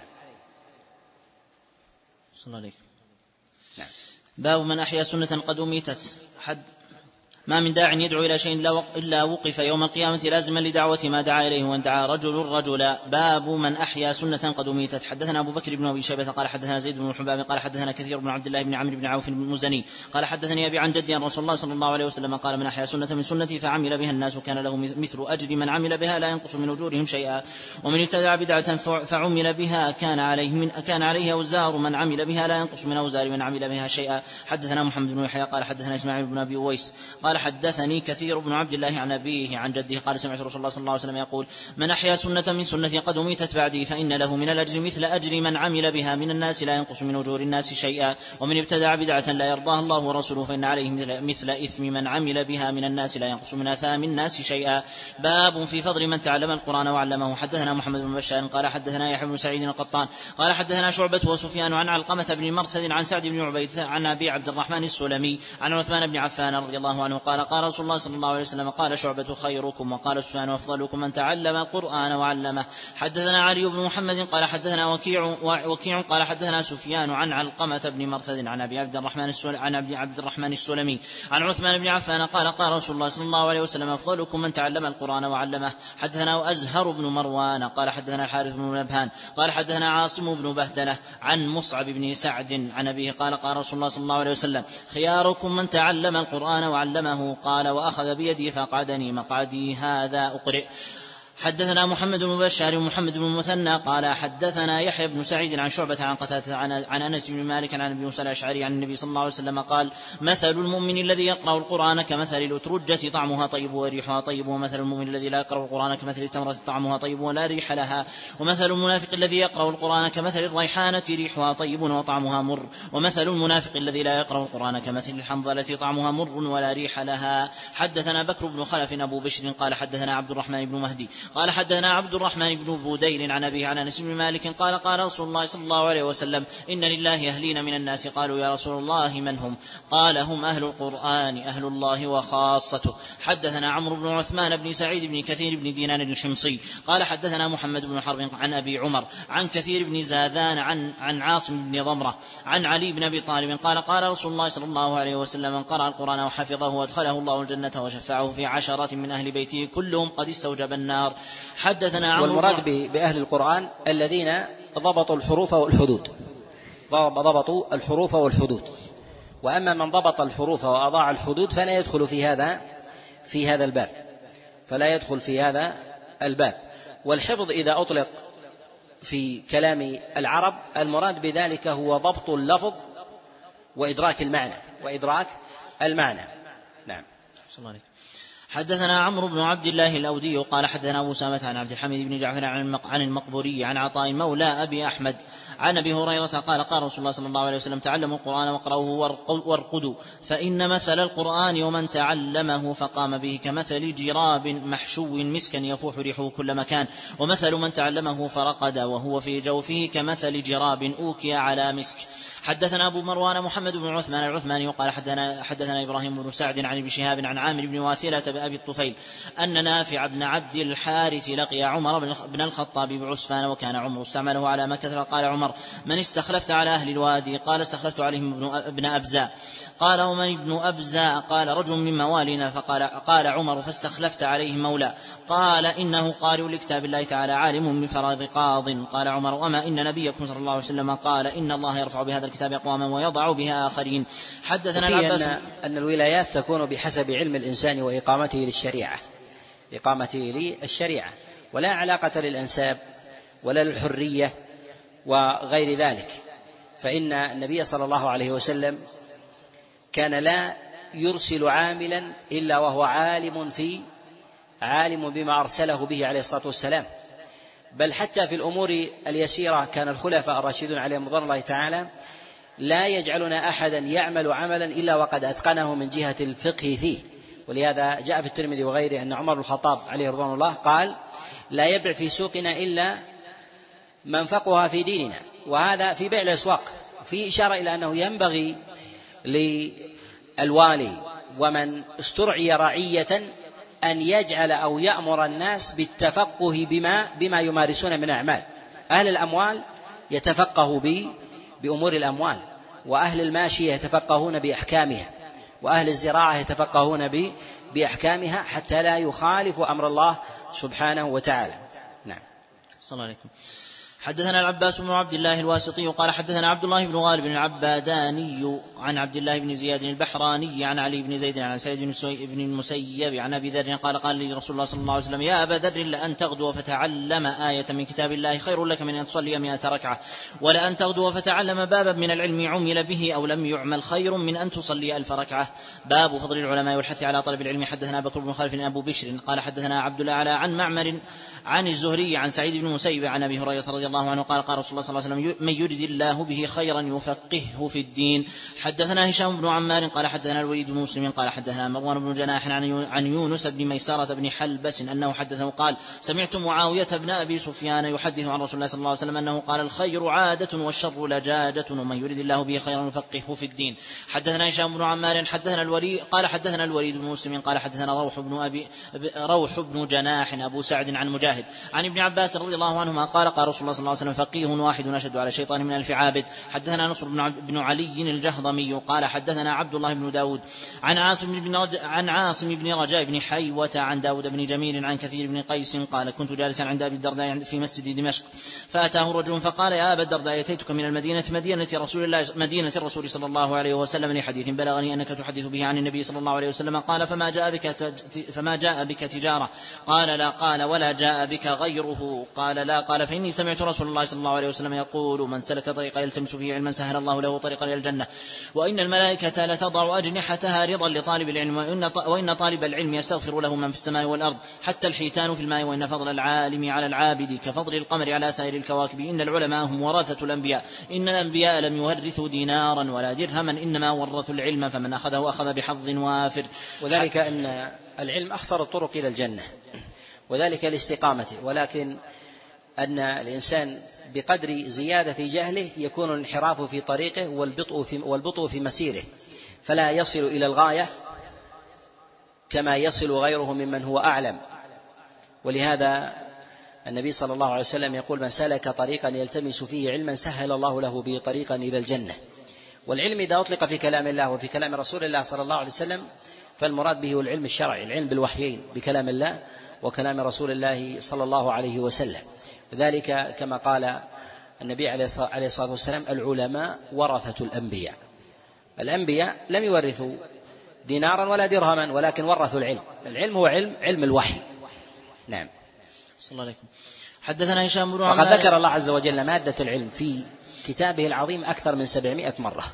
صلى الله عليه. باب من أحيا سنة قد أميتت. ما من داع يدعو إلى شيء إلا وقف يوم القيامة لازما لدعوة ما دعا إليه وان دعا رجل رجلا. باب من أحيا سنة قد أميتت. حدثنا أبو بكر بن أبي شيبة قال حدثنا زيد بن حباب قال حدثنا كثير بن عبد الله بن عمرو بن عوف المزني قال حدثني أبي عن جدي عن رسول الله صلى الله عليه وسلم قال: من أحيا سنة من سنتي فعمل بها الناس كان له مثل أجر من عمل بها لا ينقص من أجورهم شيئا، ومن ابتدع بدعة فعمل بها كان عليه أوزار من عمل بها لا ينقص من أوزار من عمل بها شيئا. حدثنا محمد بن يحيى قال حدثنا إسماعيل بن أبي أويس قال حدثني كثير بن عبد الله عن أبيه عن جده قال: سمعت رسول الله صلى الله عليه وسلم يقول: من أحيا سنة من سنتي قد أميتت بعدي فإن له من الأجر مثل أجر من عمل بها من الناس لا ينقص من أجور الناس شيئا، ومن ابتدع بدعة لا يرضاها الله ورسوله فإن عليه مثل إثم من عمل بها من الناس لا ينقص من آثام الناس شيئا. باب في فضل من تعلم القرآن وعلمه. حدثنا محمد بن بشار قال حدثنا يحيى بن سعيد القطان قال حدثنا شعبة وسفيان عن علقمة بن مرثد عن سعد بن عبيد عن أبي عبد الرحمن السلمي عن عثمان بن عفان رضي الله عنه قال: قال رسول الله صلى الله عليه وسلم: قال شعبة: خيركم وقال سفيان: أفضلكم من تعلم القرآن وعلمه. حدثنا علي بن محمد قال حدثنا وكيع قال حدثنا سفيان عن علقمة بن مرثد عن أبي عبد الرحمن السلمي عن عثمان بن عفان قال: قال رسول الله صلى الله عليه وسلم: أفضلكم من تعلم القرآن وعلمه. حدثنا أزهر بن مروان قال حدثنا الحارث بن نبهان قال حدثنا عاصم بن بهدلة عن مصعب بن سعد عن أبيه قال: قال رسول الله صلى الله عليه وسلم: خياركم من تعلم القرآن وعلمه. قال: وأخذ بيدي فقعدني مقعدي هذا أقرئ. حدثنا محمد بن بشار ومحمد بن المثنى قال حدثنا يحيى بن سعيد عن شعبة عن قتادة عن أنس بن مالك عن أبي موسى الأشعري عن النبي صلى الله عليه وسلم قال: مثل المؤمن الذي يقرأ القرآن كمثل الأترجة طعمها طيب وريحها طيب، ومثل المؤمن الذي لا يقرأ القرآن كمثل التمرة طعمها طيب ولا ريح لها، ومثل المنافق الذي يقرأ القرآن كمثل الريحانة ريحها طيب وطعمها مر، ومثل المنافق الذي لا يقرأ القرآن كمثل الحنظلة طعمها مر ولا ريح لها. حدثنا بكر بن خلف أبو بشر قال حدثنا عبد الرحمن بن مهدي قال حدثنا عبد الرحمن بن بوديل عن أبيه عن أنس بن مالك قال قال رسول الله صلى الله عليه وسلم إن لله أهلين من الناس قالوا يا رسول الله من هم؟ قال هم أهل القرآن أهل الله وخاصته. حدثنا عمرو بن عثمان بن سعيد بن كثير بن دينار الحمصي قال حدثنا محمد بن حرب عن أبي عمر عن كثير بن زاذان عن عاصم بن ضمرة عن علي بن أبي طالب قال قال رسول الله صلى الله عليه وسلم من قرأ القرآن وحفظه وادخله الله الجنة وشفعه في عشرات من أهل بيته كلهم قد استوجب النار. حدثنا عمرو. والمراد بأهل القرآن الذين ضبطوا الحروف والحدود، ضبطوا الحروف والحدود. وأما من ضبط الحروف وأضاع الحدود فلا يدخل في هذا الباب، فلا يدخل في هذا الباب. والحفظ إذا أطلق في كلام العرب المراد بذلك هو ضبط اللفظ وإدراك المعنى. نعم. حدثنا عمرو بن عبد الله الأودي قال حدثنا أبو أسامة عن عبد الحميد بن جعفر عن المقبوري عن عطاء مولى أبي أحمد عن أبي هريرة قال قال رسول الله صلى الله عليه وسلم تعلموا القرآن واقرأوه وارقدوا فإن مثل القرآن ومن تعلمه فقام به كمثل جراب محشو مسكا يفوح ريحه كل مكان، ومثل من تعلمه فرقد وهو في جوفه كمثل جراب أوكي على مسك. حدثنا أبو مروان محمد بن عثمان العثماني وقال حدثنا إبراهيم بن سعد عن ابن شهاب عن عامر بن واثلة بأبي الطفيل أن نافع بن عبد الحارث لقي عمر بن الخطاب بعسفان وكان عمر استعمله على مكة، فقال عمر من استخلفت على أهل الوادي؟ قال استخلفت عليهم ابن أبزاء. قال ومن ابن أبزاء؟ قال رجل من موالنا. قال عمر فاستخلفت عليهم مولى. قال إنه قارئ لكتاب الله تعالى عالم بفراض قاض. قال عمر وما إن نبيكم صلى الله عليه وسلم قال إن الله يرفع بهذا الكتاب أقواما ويضع بها آخرين. حدثنا العباس أن الولايات تكون بحسب علم الإنسان وإقامته للشريعة ولا علاقة للأنساب ولا للحرية وغير ذلك. فإن النبي صلى الله عليه وسلم كان لا يرسل عاملا إلا وهو عالم بما أرسله به عليه الصلاة والسلام. بل حتى في الأمور اليسيرة كان الخلفاء الراشدون عليهم رضوان الله تعالى لا يجعلون أحدا يعمل عملا إلا وقد أتقنه من جهة الفقه فيه. ولهذا جاء في الترمذي وغيره أن عمر بن الخطاب عليه رضوان الله قال لا يبع في سوقنا إلا من فقه في ديننا. وهذا في بيع الأسواق في إشارة إلى أنه ينبغي للوالي ومن استرعي رعية أن يجعل أو يأمر الناس بالتفقه بما يمارسون من أعمال. أهل الأموال يتفقهوا بأمور الأموال، وأهل الماشية يتفقهون بأحكامها، وأهل الزراعة يتفقهون بأحكامها حتى لا يخالف أمر الله سبحانه وتعالى. نعم. صلى الله عليكم. حدثنا العباس بن عبد الله الواسطي قال حدثنا عبد الله بن غالب العباداني عن عبد الله بن زياد البحراني عن علي بن زيد عن سعيد بن المسيب عن أبي ذر قال لي رسول الله صلى الله عليه وسلم يا أبا ذر لأن تغدو فتعلم آية من كتاب الله خير لك من أن تصلي 100 ركعة، ولأن تغدو فتعلم بابا من العلم عمل به أو لم يعمل خير من أن تصلي 1000 ركعة. باب فضل العلماء والحث على طلب العلم. حدثنا بكر بن خالف أبو بشر قال حدثنا عبد الأعلى عن معمر عن الزهري عن سعيد بن المسيب عن أبي هريرة رضي الله عنه قال قال رسول الله صلى الله عليه وسلم من يرد الله به خيرا يفقهه في الدين. حدثنا هشام بن عمار قال حدثنا الوليد بن مسلم قال حدثنا مروان بن جناح عن يونس بن ميسرة بن حلبس أنه حدثه قال سمعت معاوية بن أبي سفيان يحدث عن رسول الله صلى الله عليه وسلم أنه قال الخير عادة والشر لجاجة ومن يرد الله به خيرا يفقهه في الدين. حدثنا هشام بن عمار حدثنا الوليد بن مسلم قال حدثنا روح بن جناح أبو سعد عن مجاهد عن ابن عباس رضي الله عنهما قال قال رسول الله صلى الله عليه وسلم فقيه واحد أشد على الشيطان من 1000 عابد. حدثنا نصر بن علي الجهضمي قال حدثنا عبد الله بن داود عن عاصم بن رجاء بن حيوة عن داود بن جميل عن كثير بن قيس قال كنت جالسا عند أبي الدرداء في مسجد دمشق فأتاه رجل فقال يا أبا الدرداء أتيتك من المدينة مدينة الرسول صلى الله عليه وسلم لحديث بلغني أنك تحدث به عن النبي صلى الله عليه وسلم قال فما جاء بك تجارة؟ قال لا. قال ولا جاء بك غيره؟ قال لا. قال فإني سمعت رسول الله صلى الله عليه وسلم يقول من سلك طريقا يلتمس فيه علما سهل الله له طريقا إلى الجنة، وإن الملائكة لتضع أجنحتها رضا لطالب العلم، وإن طالب العلم يستغفر له من في السماء والأرض حتى الحيتان في الماء، وإن فضل العالم على العابد كفضل القمر على سائر الكواكب، إن العلماء هم ورثة الأنبياء، إن الأنبياء لم يورثوا دينارا ولا درهما إنما ورثوا العلم فمن أخذه أخذ بحظ وافر. وذلك أن العلم أخسر الطرق إلى الجنة، وذلك لاستقامته، ولكن أن الإنسان بقدر زيادة جهله يكون الانحراف في طريقه والبطء في مسيره، فلا يصل إلى الغاية كما يصل غيره ممن هو أعلم. ولهذا النبي صلى الله عليه وسلم يقول: من سلك طريقا يلتمس فيه علما سهل الله له به طريقا إلى الجنة. والعلم إذا أطلق في كلام الله وفي كلام رسول الله صلى الله عليه وسلم فالمراد به هو العلم الشرعي، العلم بالوحيين بكلام الله وكلام رسول الله صلى الله عليه وسلم. وذلك كما قال النبي عليه الصلاة والسلام: العلماء ورثة الأنبياء. الأنبياء لم يورثوا دينارا ولا درهما، ولكن ورثوا العلم. العلم هو علم الوحي. نعم. صلى الله عليكم. حدثنا هشام بن وقد ذكر الله عز وجل مادة العلم في كتابه العظيم أكثر من 700 مرة.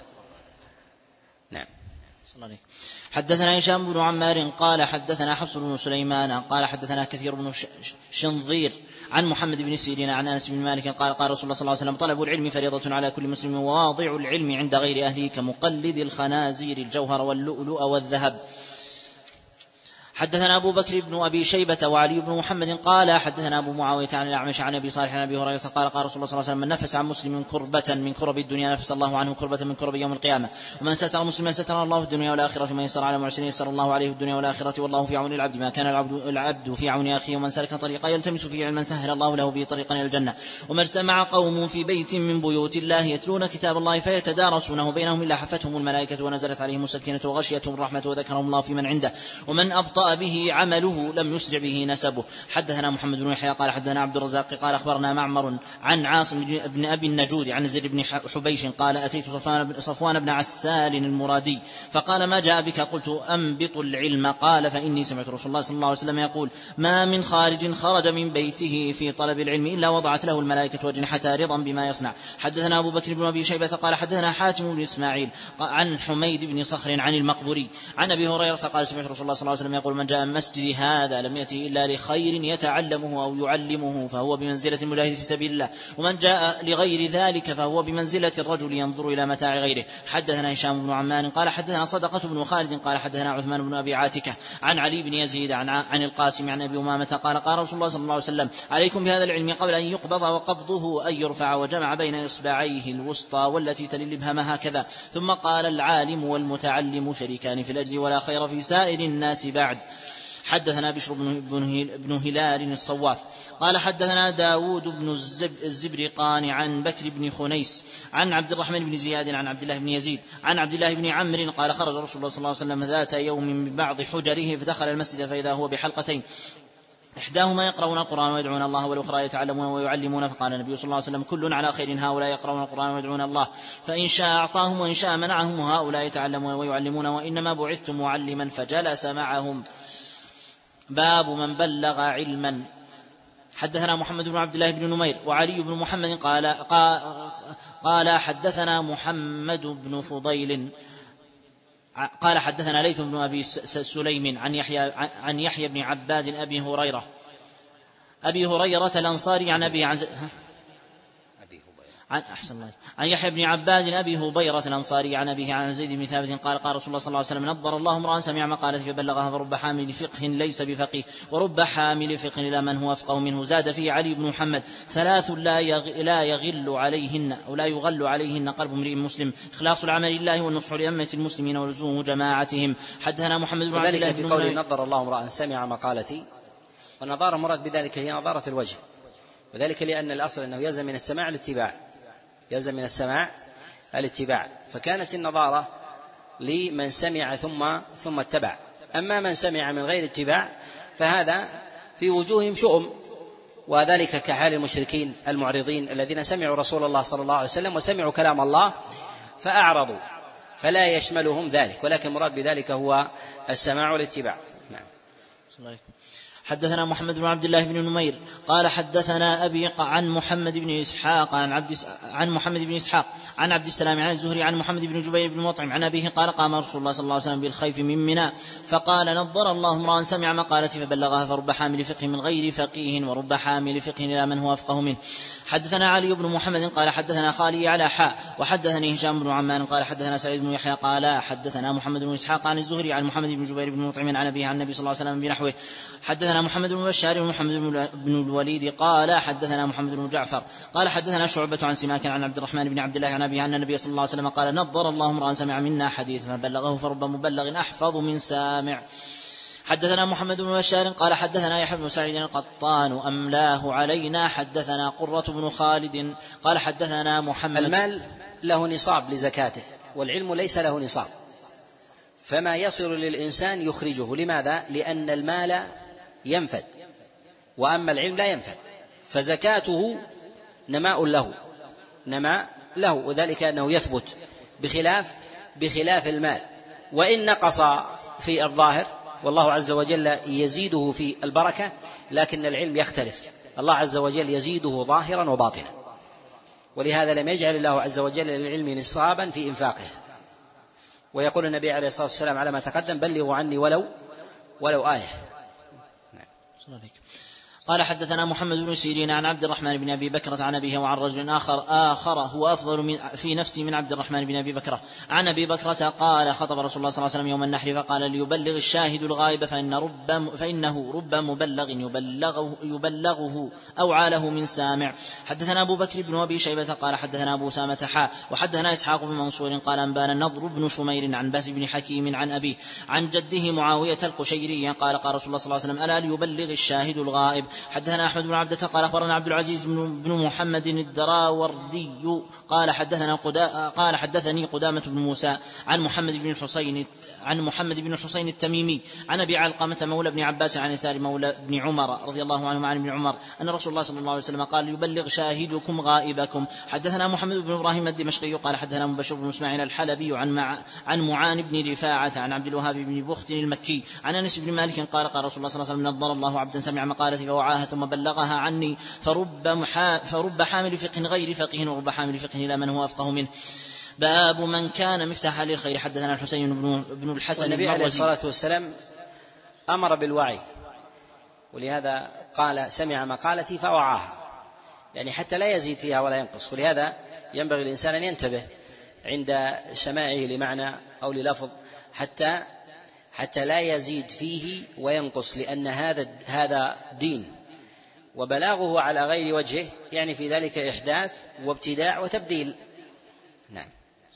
نعم. صلى الله عليكم. حدثنا هشام بن عمار قال حدثنا حفص بن سليمان قال حدثنا كثير بن شنظير عن محمد بن سيرين عن أنس بن مالك قال قال رسول الله صلى الله عليه وسلم: طلب العلم فريضة على كل مسلم، وواضع العلم عند غير أهله كمقلد الخنازير الجوهر واللؤلؤ والذهب. حدثنا أبو بكر بن أبي شيبة وعلي بن محمد قال حدثنا أبو معاوية عن الأعمش عن أبي صالح عن أبي هريرة قال قال رسول الله صلى الله عليه وسلم: من نفس عن مسلم كربة من كرب الدنيا نفس الله عنه كربة من كرب يوم القيامة، ومن ستر مسلما ستر الله في الدنيا والآخرة، ومن يسر على معسر يسر الله عليه في الدنيا والآخرة، والله في عون العبد ما كان العبد في عون أخيه، ومن سلك طريقا يلتمس فيه علما سهل الله له به طريقا إلى الجنة. وما اجتمع قوم في بيت من بيوت الله يتلون كتاب الله فيتدارسونه بينهم إلا حفتهم الملائكة ونزلت عليهم السكينة وغشيتهم الرحمة وذكرهم الله في من عنده، ومن أبطأ به عمله لم يسرع به نسبه. حدثنا محمد بن يحيى قال حدثنا عبد الرزاق قال أخبرنا معمر عن عاصم بن أبي النجود عن زيد بن حبيش قال: أتيت صفوان بن عسال المرادي فقال: ما جاء بك؟ قلت: أنبط العلم. قال: فإني سمعت رسول الله صلى الله عليه وسلم يقول: ما من خارج خرج من بيته في طلب العلم إلا وضعت له الملائكة أجنحتها رضا بما يصنع. حدثنا أبو بكر بن أبي شيبة قال حدثنا حاتم بن إسماعيل عن حميد بن صخر عن المقبري عن أبي هريرة قال: سمعت رسول الله صلى الله عليه وسلم يقول: من جاء مسجد هذا لم يأتي إلا لخير يتعلمه أو يعلمه فهو بمنزلة المجاهد في سبيل الله، ومن جاء لغير ذلك فهو بمنزلة الرجل ينظر إلى متاع غيره. حدثنا هشام بن عمار قال حدثنا صدقة بن خالد قال حدثنا عثمان بن أبي عاتكة عن علي بن يزيد عن القاسم عن أبي أمامة قال: قال رسول الله صلى الله عليه وسلم: عليكم بهذا العلم قبل أن يقبض، وقبضه أن يرفع. وجمع بين إصبعيه الوسطى والتي تلي الإبهام هكذا، ثم قال: العالم والمتعلم شريكان في الأجر ولا خير في سائر الناس بعد. حدثنا بشر بن هلال الصواف قال حدثنا داود بن الزبرقان عن بكر بن خنيس عن عبد الرحمن بن زياد عن عبد الله بن يزيد عن عبد الله بن عمرو قال: خرج رسول الله صلى الله عليه وسلم ذات يوم من بعض حجره فدخل المسجد فإذا هو بحلقتين، إحداهما يقرؤون القرآن ويدعون الله، والأخرى يتعلمون ويعلمون. فقال النبي صلى الله عليه وسلم: كل على خير، هؤلاء يقرؤون القرآن ويدعون الله، فإن شاء أعطاهم وإن شاء منعهم، وهؤلاء يتعلمون ويعلمون، وإنما بعثت معلما. فجلس معهم. باب من بلغ علما. حدثنا محمد بن عبد الله بن نمير وعلي بن محمد قال حدثنا محمد بن فضيل قال حدثنا ليث بن أبي سليم عن يحيى بن عباد أبي هريرة الأنصاري عن أبي عن يحيى بن عباد أبي هبيرة الأنصاري عن أبيه عن زيد بن ثابت قال: قال رسول الله صلى الله عليه وسلم: نضر الله امرأ سمع مقالتي فبلغها، فرب حامل فقه ليس بفقيه، ورب حامل فقه إلى من هو أفقه منه. زاد فيه علي بن محمد: ثلاث لا يغل عليهن أو لا يغل عليهن قلب امرئ مسلم: إخلاص العمل لله والنصح لأمة المسلمين ولزوم جماعتهم. حدثنا محمد بن عبد الله في قوله: نضر الله امرأ سمع مقالتي، والنظارة مراد بذلك هي نظارة الوجه، وذلك لأن الأصل أنه يلزم من السماع الاتباع، فكانت النظارة لمن سمع ثم اتبع. أما من سمع من غير اتباع فهذا في وجوههم شؤم، وذلك كحال المشركين المعرضين الذين سمعوا رسول الله صلى الله عليه وسلم وسمعوا كلام الله فأعرضوا، فلا يشملهم ذلك، ولكن مراد بذلك هو السماع والاتباع. نعم. حدثنا محمد بن عبد الله بن نمير قال حدثنا أبي عن محمد بن إسحاق عن عبد السلام عن الزهري عن محمد بن جبير بن مطعم عن أبيه قال: قام رسول الله صلى الله عليه وسلم بالخيف من منى فقال: نضر الله امرأ سمع مقالتي فبلغها، فرب حامل فقه من غير فقيه، ورب حامل فقه إلى من هو أفقه منه. حدثنا علي بن محمد قال حدثنا خالي على وحدثني هشام بن عمان قال حدثنا سعيد بن يحيى قال حدثنا محمد بن إسحاق عن الزهري عن محمد بن جبير بن مطعم عن أبيه عن النبي صلى الله عليه وسلم بنحوه. حدثنا حدثنا محمد بن بشار ومحمد بن الوليد قال حدثنا محمد بن جعفر قال حدثنا شعبة عن سماك عن عبد الرحمن بن عبد الله عن أبيه أن النبي صلى الله عليه وسلم قال نضر الله امرأ سمع منا حديث فبلغه فرب مبلغ أحفظ من سامع. حدثنا محمد بن بشار قال حدثنا يحيى بن سعيد القطان أملاه علينا حدثنا قرة بن خالد قال حدثنا محمد. المال له نصاب لزكاته والعلم ليس له نصاب، فما يصل للإنسان يخرجه. لماذا؟ لأن المال ينفد وأما العلم لا ينفد، فزكاته نماء له وذلك أنه يثبت بخلاف المال، وإن نقص في الظاهر والله عز وجل يزيده في البركة، لكن العلم يختلف، الله عز وجل يزيده ظاهرا وباطنا، ولهذا لم يجعل الله عز وجل للعلم نصابا في إنفاقه. ويقول النبي عليه الصلاة والسلام على ما تقدم بلغوا عني ولو آية. قال حدثنا محمد بن سيرين عن عبد الرحمن بن أبي بكرة عن أبيه وعن رجل آخر هو أفضل في نفسي من عبد الرحمن بن أبي بكرة عن أبي بكرة قال خطب رسول الله صلى الله عليه وسلم يوم النحر فقال ليبلغ الشاهد الغائب فإنه رب مبلغ يبلغه أوعاله من سامع. حدثنا أبو بكر بن أبي شيبة قال حدثنا أبو سامة وحدثنا إسحاق بن منصور قال أنبانا النضر بن شمير عن باس بن حكيم عن أبيه عن جده معاوية القشيري قال قال رسول الله صلى الله عليه وسلم ألا ليبلغ الشاهد الغائب. حدثنا أحمد بن عبدة قال أخبرنا عبد العزيز بن محمد الدراوردي قال حدثني قدامة بن موسى عن محمد بن الحسين التميمي عن أبي علقمة مولى بن عباس عن يسار مولى بن عمر رضي الله عنه عن ابن عمر أن رسول الله صلى الله عليه وسلم قال يبلغ شاهدكم غائبكم. حدثنا محمد بن إبراهيم الدمشقي قال حدثنا مبشر بن إسماعيل الحلبي عن معان بن رفاعة عن عبد الوهاب بن بخت المكي عن أنس بن مالك قال قال رسول الله صلى الله عليه وسلم نضر الله عبدا سمع مقالتي فوعاها ثم بلغها عني فرب حامل فقه غير فقه ورب حامل فقه إلى من هو أفقه منه. باب من كان مفتاحا للخير. حدثنا الحسين بن الحسن النبي عليه الصلاة والسلام أمر بالوعي، ولهذا قال سمع مقالتي فوعاها، يعني حتى لا يزيد فيها ولا ينقص. ولهذا ينبغي الإنسان أن ينتبه عند سماعه لمعنى أو للفظ حتى لا يزيد فيه وينقص، لأن هذا دين، وبلاغه على غير وجهه يعني في ذلك إحداث وابتداع وتبديل. نعم.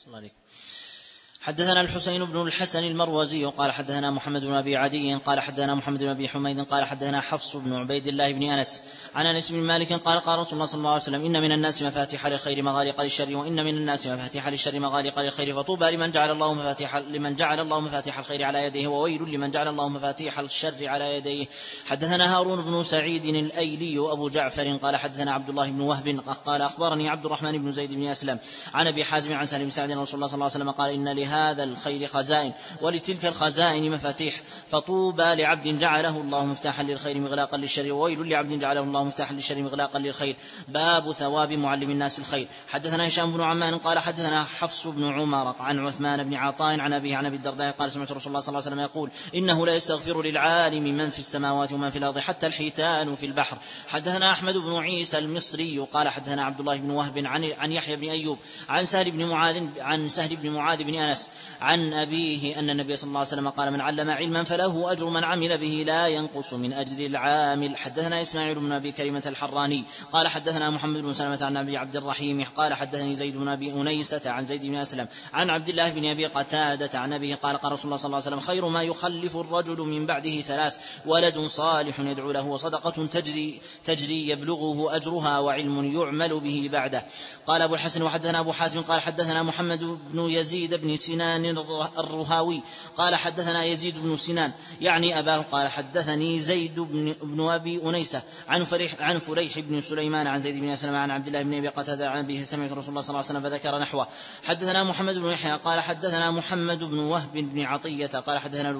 حدثنا الحسين بن الحسن المروزي قال حدثنا محمد بن أبي عدي قال حدثنا محمد بن أبي حميد قال حدثنا حفص بن عبيد الله بن أنس عن أنس بن مالك قال قال رسول الله صلى الله عليه وسلم إن من الناس مفاتيح للخير مغاليق للشر وإن من الناس مفاتيح للشر مغاليق للخير فطوبى لمن جعل الله مفاتيح الخير على يديه وويل لمن جعل الله مفاتيح الشر على يديه. حدثنا هارون بن سعيد الأيلي أبو جعفر قال حدثنا عبد الله بن وهب قال أخبرني عبد الرحمن بن زيد بن أسلم عن أبي حازم عن سالم بن سعد رسول الله صلى الله عليه وسلم قال إن هذا الخير خزائن ولتلك الخزائن مفاتيح فطوبى لعبد جعله الله مفتاحا للخير مغلاقا للشر وويل لعبد جعله الله مفتاحا للشر مغلاقا للخير. باب ثواب معلم الناس الخير. حدثنا هشام بن عمان قال حدثنا حفص بن عمر عن عثمان بن عطاء عن أبيه عن أبي الدرداء قال سمعت رسول الله صلى الله عليه وسلم يقول إنه لا يستغفر للعالم من في السماوات ومن في الأرض حتى الحيتان في البحر. حدثنا أحمد بن عيسى المصري قال حدثنا عبد الله بن وهب عن يحيى بن أيوب عن سهل بن معاذ بن أنس عن أبيه أن النبي صلى الله عليه وسلم قال من علم علما فله أجر من عمل به لا ينقص من أجر العامل. حدثنا إسماعيل بن أبي كريمة الحراني قال حدثنا محمد بن سلمة عن أبي عبد الرحيم قال حدثني زيد بن أبي أنيسة عن زيد بن أسلم عن عبد الله بن أبي قتادة عن أبيه قال قال رسول الله صلى الله عليه وسلم خير ما يخلف الرجل من بعده ثلاث ولد صالح يدعو له وصدقة تجري يبلغه أجرها وعلم يعمل به بعده. قال أبو الحسن وحدثنا أبو حاتم قال حدثنا محمد بن يزيد بن سنان الرهاوي قال حدثنا يزيد بن سنان يعني أباه قال حدثني زيد بن أبي أنيسة عن فليح بن سليمان عن زيد بن أسلم عن عبد الله بن أبي قتادة عن أبيه سمعت رسول الله صلى الله عليه وسلم فذكر نحوه. حدثنا محمد بن يحيى قال حدثنا محمد بن وهب بن عطية قال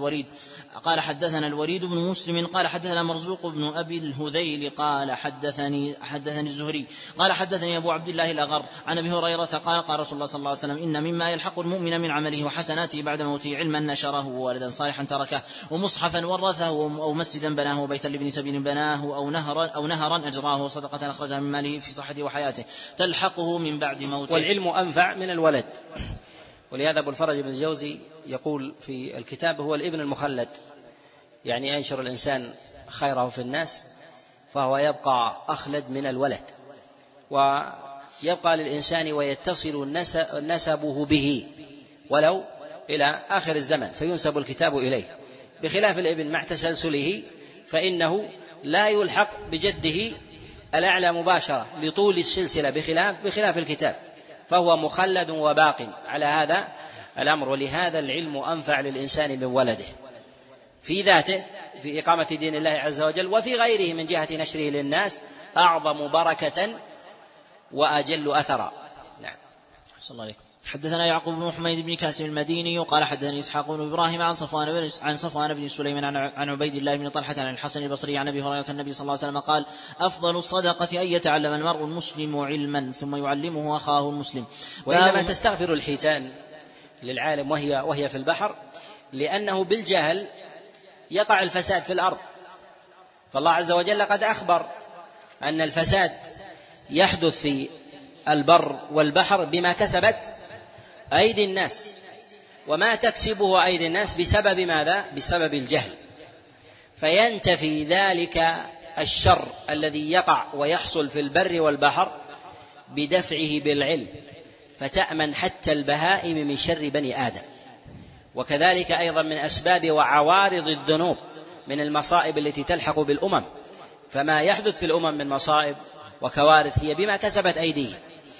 حدثنا الوليد بن مسلم قال حدثنا مرزوق بن أبي الهذيل قال حدثني الزهري قال حدثني أبو عبد الله الأغر عن أبي هريرة قال قال رسول الله صلى الله عليه وسلم إن مما يلحق المؤمن من عمله وحسناته بعد موته علما نشره وولدا صالحا تركه ومصحفا ورثه أو مسجدا بناه وبيتا لابن سبيل بناه أو نهرا أجراه وصدقة أخرجها من ماله في صحته وحياته تلحقه من بعد موته. والعلم أنفع من الولد، ولهذا أبو الفرج بن الجوزي يقول في الكتاب هو الابن المخلد، يعني ينشر الإنسان خيره في الناس فهو يبقى أخلد من الولد، ويبقى للإنسان ويتصل نسبه به ولو إلى آخر الزمن فينسب الكتاب إليه، بخلاف الابن مع تسلسله فإنه لا يلحق بجده الأعلى مباشرة لطول السلسلة بخلاف الكتاب، فهو مخلد وباق على هذا الأمر. ولهذا العلم أنفع للإنسان من ولده في ذاته في إقامة دين الله عز وجل، وفي غيره من جهة نشره للناس أعظم بركة وأجل أثرا. نعم. صلى الله عليكم. حدثنا يعقوب بن حميد بن كاسم المديني قال حدثني إسحاق بن إبراهيم عن صفوان بن سليمان عن عبيد الله بن طلحة عن الحسن البصري عن أبي هريرة النبي صلى الله عليه وسلم قال: أفضل الصدقة أن يتعلم المرء المسلم علما ثم يعلمه أخاه المسلم. وإنما تستغفر الحيتان للعالم وهي في البحر، لأنه بالجهل يقع الفساد في الأرض، فالله عز وجل قد أخبر أن الفساد يحدث في البر والبحر بما كسبت أيدي الناس، وما تكسبه أيدي الناس بسبب ماذا؟ بسبب الجهل، فينتفي ذلك الشر الذي يقع ويحصل في البر والبحر بدفعه بالعلم، فتأمن حتى البهائم من شر بني آدم. وكذلك أيضا من أسباب وعوارض الذنوب من المصائب التي تلحق بالأمم، فما يحدث في الأمم من مصائب وكوارث هي بما كسبت أيديهم،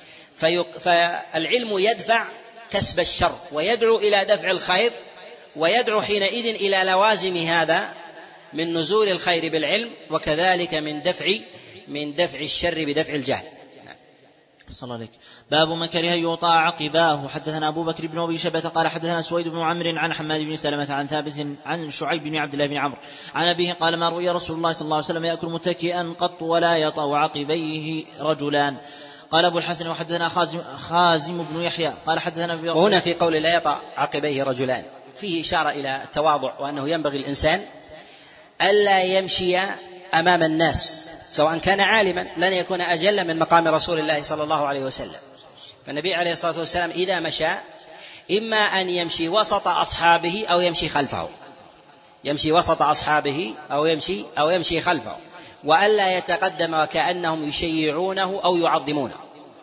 فالعلم يدفع كسب الشر ويدعو إلى دفع الخير، ويدعو حينئذ إلى لوازم هذا من نزول الخير بالعلم، وكذلك من دفع الشر بدفع الجهل. صلى الله عليك. باب من كره يطاع عقباه. حدثنا أبو بكر بن أبي شيبة قال حدثنا سويد بن عمرو عن حماد بن سلمة عن ثابت عن شعيب بن عبد الله بن عمرو عن أبيه قال: ما رؤي رسول الله صلى الله عليه وسلم يأكل متكئا قط ولا يطأ عقبيه رجلان. قال أبو الحسن: وحدثنا خازم بن يحيى قال حدثنا. وهنا في قول لا يطأ عقبيه رجلان فيه إشارة إلى التواضع، وأنه ينبغي الإنسان ألا يمشي أمام الناس سواء كان عالما، لن يكون أجل من مقام رسول الله صلى الله عليه وسلم. فالنبي عليه الصلاة والسلام إذا مشى إما أن يمشي وسط أصحابه أو يمشي خلفه، يمشي وسط أصحابه أو يمشي خلفه، وألا يتقدم وكأنهم يشيعونه أو يعظمونه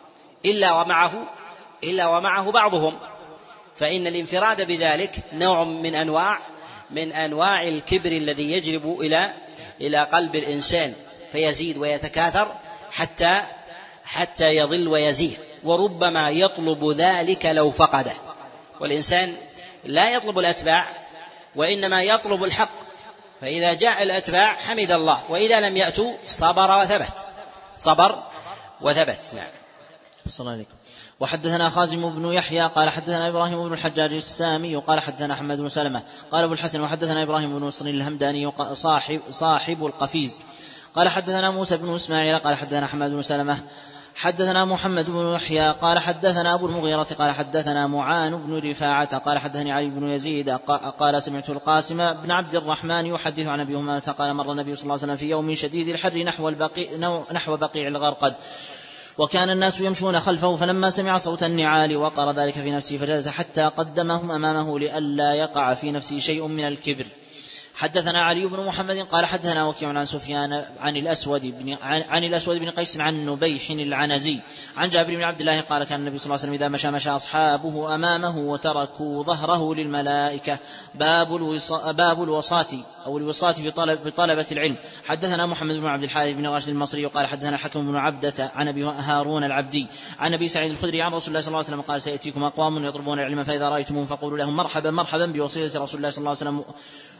إلا ومعه بعضهم، فإن الانفراد بذلك نوع من أنواع الكبر الذي يجلب إلى قلب الإنسان فيزيد ويتكاثر حتى يضل ويزيغ، وربما يطلب ذلك لو فقده. والإنسان لا يطلب الأتباع وإنما يطلب الحق، فإذا جاء الأتباع حمد الله، وإذا لم يأتوا صبر وثبت. نعم. صلى الله عليكم. وحدثنا خازم بن يحيى قال حدثنا إبراهيم بن الحجاج السامي قال حدثنا أحمد بن سلمة قال أبو الحسن: وحدثنا إبراهيم بن نصر الهمداني صاحب القفيز قال حدثنا موسى بن إسماعيل قال حدثنا أحمد بن سلمة حدثنا محمد بن يحيى قال حدثنا أبو المغيرة قال حدثنا معان بن رفاعة قال حدثني علي بن يزيد قال: سمعت القاسم بن عبد الرحمن يحدث عن أبي همامة قال: مر النبي صلى الله عليه وسلم في يوم شديد الحر نحو بقيع الغرقد، وكان الناس يمشون خلفه، فلما سمع صوت النعال وقر ذلك في نفسه فجلس حتى قدمهم أمامه لئلا يقع في نفسه شيء من الكبر. حدثنا علي بن محمد قال حدثنا وكيع عن سفيان عن الأسود بن قيس عن نبيح العنزي عن جابر بن عبد الله قال: كان النبي صلى الله عليه وسلم إذا مشى أصحابه أمامه وتركوا ظهره للملائكة. باب الوصاة بطلبة العلم. حدثنا محمد بن عبد الحارث بن راشد المصري قال حدثنا حكم بن عبدة عن أبي هارون العبدي عن أبي سعيد الخدري عن رسول الله صلى الله عليه وسلم قال: سيأتيكم أقوام يطلبون العلم فإذا رأيتموهم فقولوا لهم مرحبا بوصية رسول الله صلى الله عليه وسلم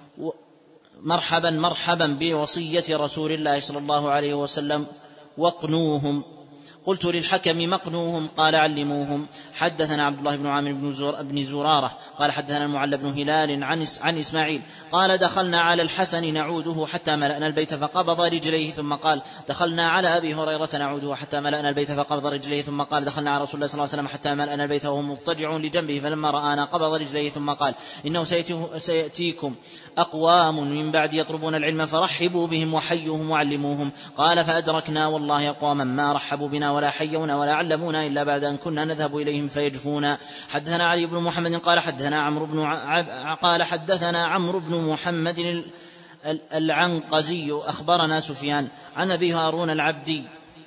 مرحبا بوصية رسول الله صلى الله عليه وسلم واقنوهم. قلت للحكم: مقنوهم؟ قال: علموهم. حدثنا عبد الله بن عامر بن زرارة قال حدثنا المعلى بن هلال عن إسماعيل قال: دخلنا على الحسن نعوده حتى ملأنا البيت فقبض رجليه، ثم قال: دخلنا على أبي هريرة نعوده حتى ملأنا البيت فقبض رجليه، ثم قال: دخلنا على رسول الله صلى الله عليه وسلم حتى ملأنا البيت وهو مضطجع لجنبه، فلما رآنا قبض رجليه، ثم قال: إنه سيأتيكم أقوام من بعد يطلبون العلم فرحبوا بهم وحيوهم وعلموهم. قال: فأدركنا والله أقواما ما رحبوا بنا ولا حيونا ولا علمونا إلا بعد أن كنا نذهب إليهم فيجفونا. حدثنا علي بن محمد قال حدثنا عمرو بن محمد العنقزي أخبرنا سفيان عن أبي هارون العبدي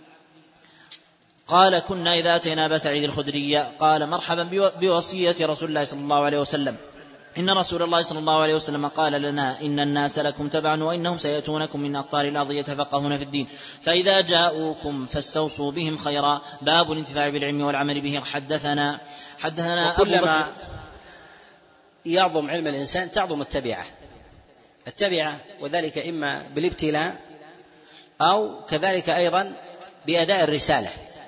قال كنا إذا أتينا أبا سعيد الخدري قال مرحبا بوصية رسول الله صلى الله عليه وسلم إن رسول الله صلى الله عليه وسلم قال لنا إن الناس لكم تبعا وإنهم سيأتونكم من أقطار الأرض يتفقهون في الدين فإذا جاءوكم فاستوصوا بهم خيرا. باب الانتفاع بالعلم والعمل به. حدثنا أبو بكر. يعظم علم الإنسان تعظم التبعة وذلك إما بالابتلاء أو كذلك أيضا بأداء الرسالة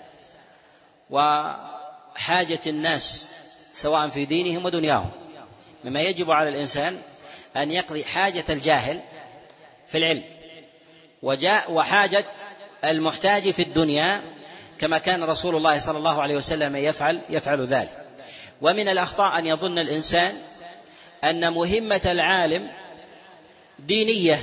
وحاجة الناس سواء في دينهم ودنياهم، مما يجب على الإنسان أن يقضي حاجة الجاهل في العلم وحاجة المحتاج في الدنيا، كما كان رسول الله صلى الله عليه وسلم يفعل ذلك. ومن الأخطاء أن يظن الإنسان أن مهمة العالم دينية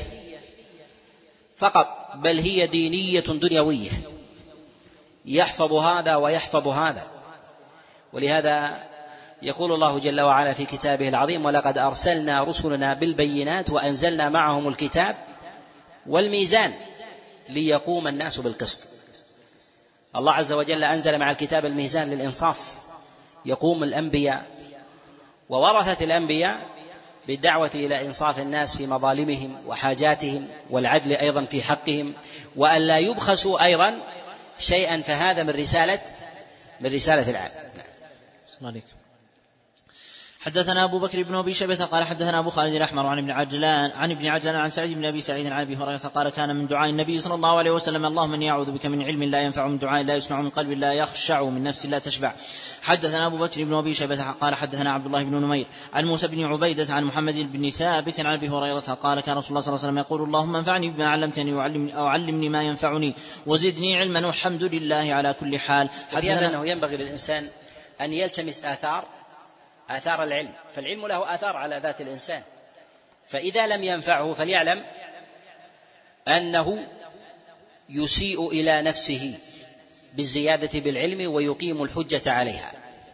فقط، بل هي دينية دنيوية، يحفظ هذا ويحفظ هذا. ولهذا يقول الله جل وعلا في كتابه العظيم: ولقد أرسلنا رسلنا بالبينات وأنزلنا معهم الكتاب والميزان ليقوم الناس بالقسط. الله عز وجل أنزل مع الكتاب الميزان للإنصاف، يقوم الأنبياء وورثة الأنبياء بالدعوة إلى إنصاف الناس في مظالمهم وحاجاتهم، والعدل أيضا في حقهم، وأن لا يبخسوا أيضا شيئا، فهذا من رسالة العالم. حدثنا أبو بكر بن أبي شيبة قال حدثنا أبو خالد الأحمر عن ابن عجلان عن سعيد بن أبي سعيد عن أبي هريرة قال كان من دعاء النبي صلى الله عليه وسلم: اللهم إني أعوذ بك من علم لا ينفع، من دعاء لا يسمع، من قلب لا يخشع، من نفس لا تشبع. حدثنا أبو بكر بن أبي شيبة قال حدثنا عبد الله بن نمير عن موسى بن عبيدة عن محمد بن ثابت عن أبي هريرة قال كان رسول الله صلى الله عليه وسلم يقول: اللهم انفعني بما علمتني وعلمني ما ينفعني وزدني علما، والحمد لله على كل حال. حدثنا أنه ينبغي للإنسان أن يلتمس آثار العلم، فالعلم له آثار على ذات الإنسان، فإذا لم ينفعه فليعلم أنه يسيء إلى نفسه بالزيادة بالعلم ويقيم الحجة عليها،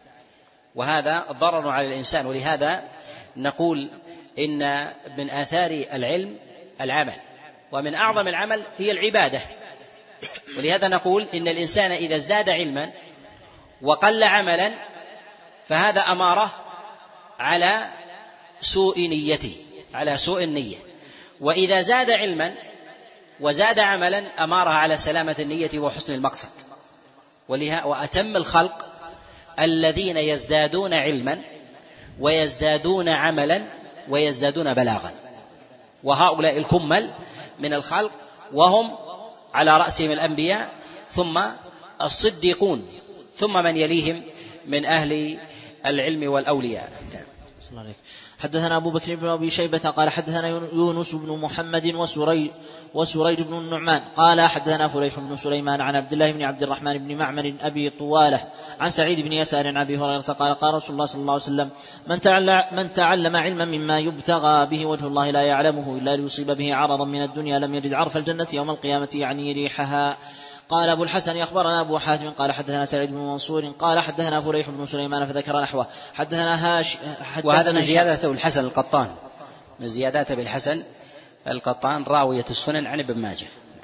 وهذا ضرر على الإنسان. ولهذا نقول إن من آثار العلم العمل، ومن أعظم العمل هي العبادة. ولهذا نقول إن الإنسان إذا ازداد علما وقل عملا فهذا أمارة على سوء نيته، على سوء النية. وإذا زاد علما وزاد عملا أمارها على سلامة النية وحسن المقصد. وأتم الخلق الذين يزدادون علما ويزدادون عملا ويزدادون بلاغا، وهؤلاء الكمل من الخلق، وهم على رأسهم الأنبياء ثم الصديقون ثم من يليهم من أهل العلم والأولياء. حدثنا أبو بكر بن أبي شيبة قال حدثنا يونس بن محمد وسريج بن النعمان قال حدثنا فليح بن سليمان عن عبد الله بن عبد الرحمن بن معمر أبي طوالة عن سعيد بن يسار عن أبي هريرة قال قال رسول الله صلى الله عليه وسلم: من تعلم علما مما يبتغى به وجه الله لا يعلمه إلا ليصيب به عرضا من الدنيا لم يجد عرف الجنة يوم القيامة يعني ريحها. قال أبو الحسن أخبرنا أبو حاتم قال حدثنا سعيد بن منصور قال حدثنا فليح بن سليمان فذكر نحوه. حدثنا وهذا من زيادته الحسن القطان، من زيادات بالحسن القطان راوية السنن عن ابن ماجه.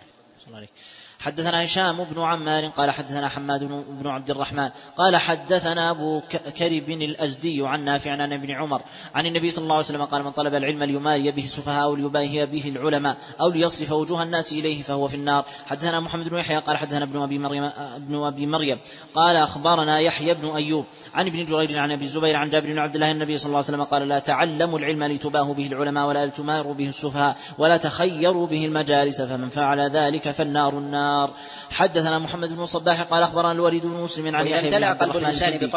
حدثنا هشام بن عمار قال حدثنا حماد بن عبد الرحمن قال حدثنا أبو كرب الأزدي عن نافع عن ابن عمر عن النبي صلى الله عليه وسلم قال: من طلب العلم ليماري به السفهاء أو ليباهي به العلماء أو ليصرف وجوه الناس إليه فهو في النار. حدثنا محمد بن يحيى قال حدثنا ابن أبي مريم قال أخبرنا يحيى بن أيوب عن ابن جريج عن أبي الزبير عن جابر بن عبد الله النبي صلى الله عليه وسلم قال: لا تعلموا العلم لتباهوا به العلماء ولا لتماروا به السفهاء ولا تخيروا به المجالس فمن فعل ذلك فالنار النار. حدثنا محمد بن الصباح قال أخبرنا الوليد بن مسلم عن يحيى بن عبد الرحمن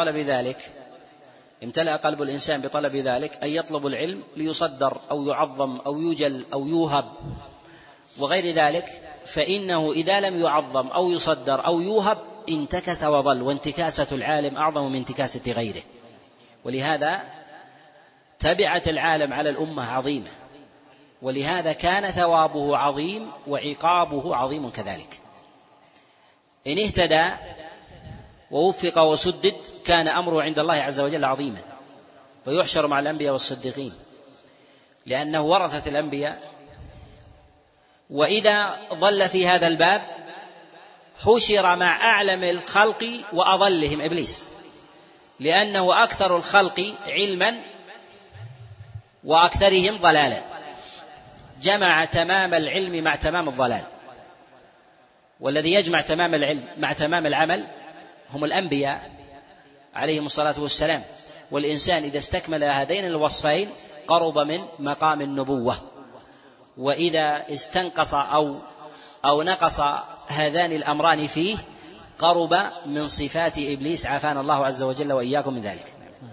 امتلأ قلب الإنسان بطلب ذلك أن يطلب العلم ليصدر أو يعظم أو يوجل أو يوهب وغير ذلك، فإنه إذا لم يعظم أو يصدر أو يوهب انتكس وظل، وانتكاسة العالم أعظم من انتكاسة غيره. ولهذا تبعة العالم على الأمة عظيمة، ولهذا كان ثوابه عظيم وعقابه عظيم كذلك. إن اهتدى ووفق وسدد كان أمره عند الله عز وجل عظيما، فيحشر مع الأنبياء والصديقين، لأنه ورثة الأنبياء وإذا ضل في هذا الباب حشر مع أعلم الخلق وأضلهم إبليس، لأنه أكثر الخلق علما وأكثرهم ضلالا، جمع تمام العلم مع تمام الضلال. والذي يجمع تمام العلم مع تمام العمل هم الأنبياء عليهم الصلاة والسلام. والإنسان إذا استكمل هذين الوصفين قرب من مقام النبوة، وإذا استنقص أو نقص هذان الأمران فيه قرب من صفات إبليس، عافانا الله عز وجل وإياكم من ذلك.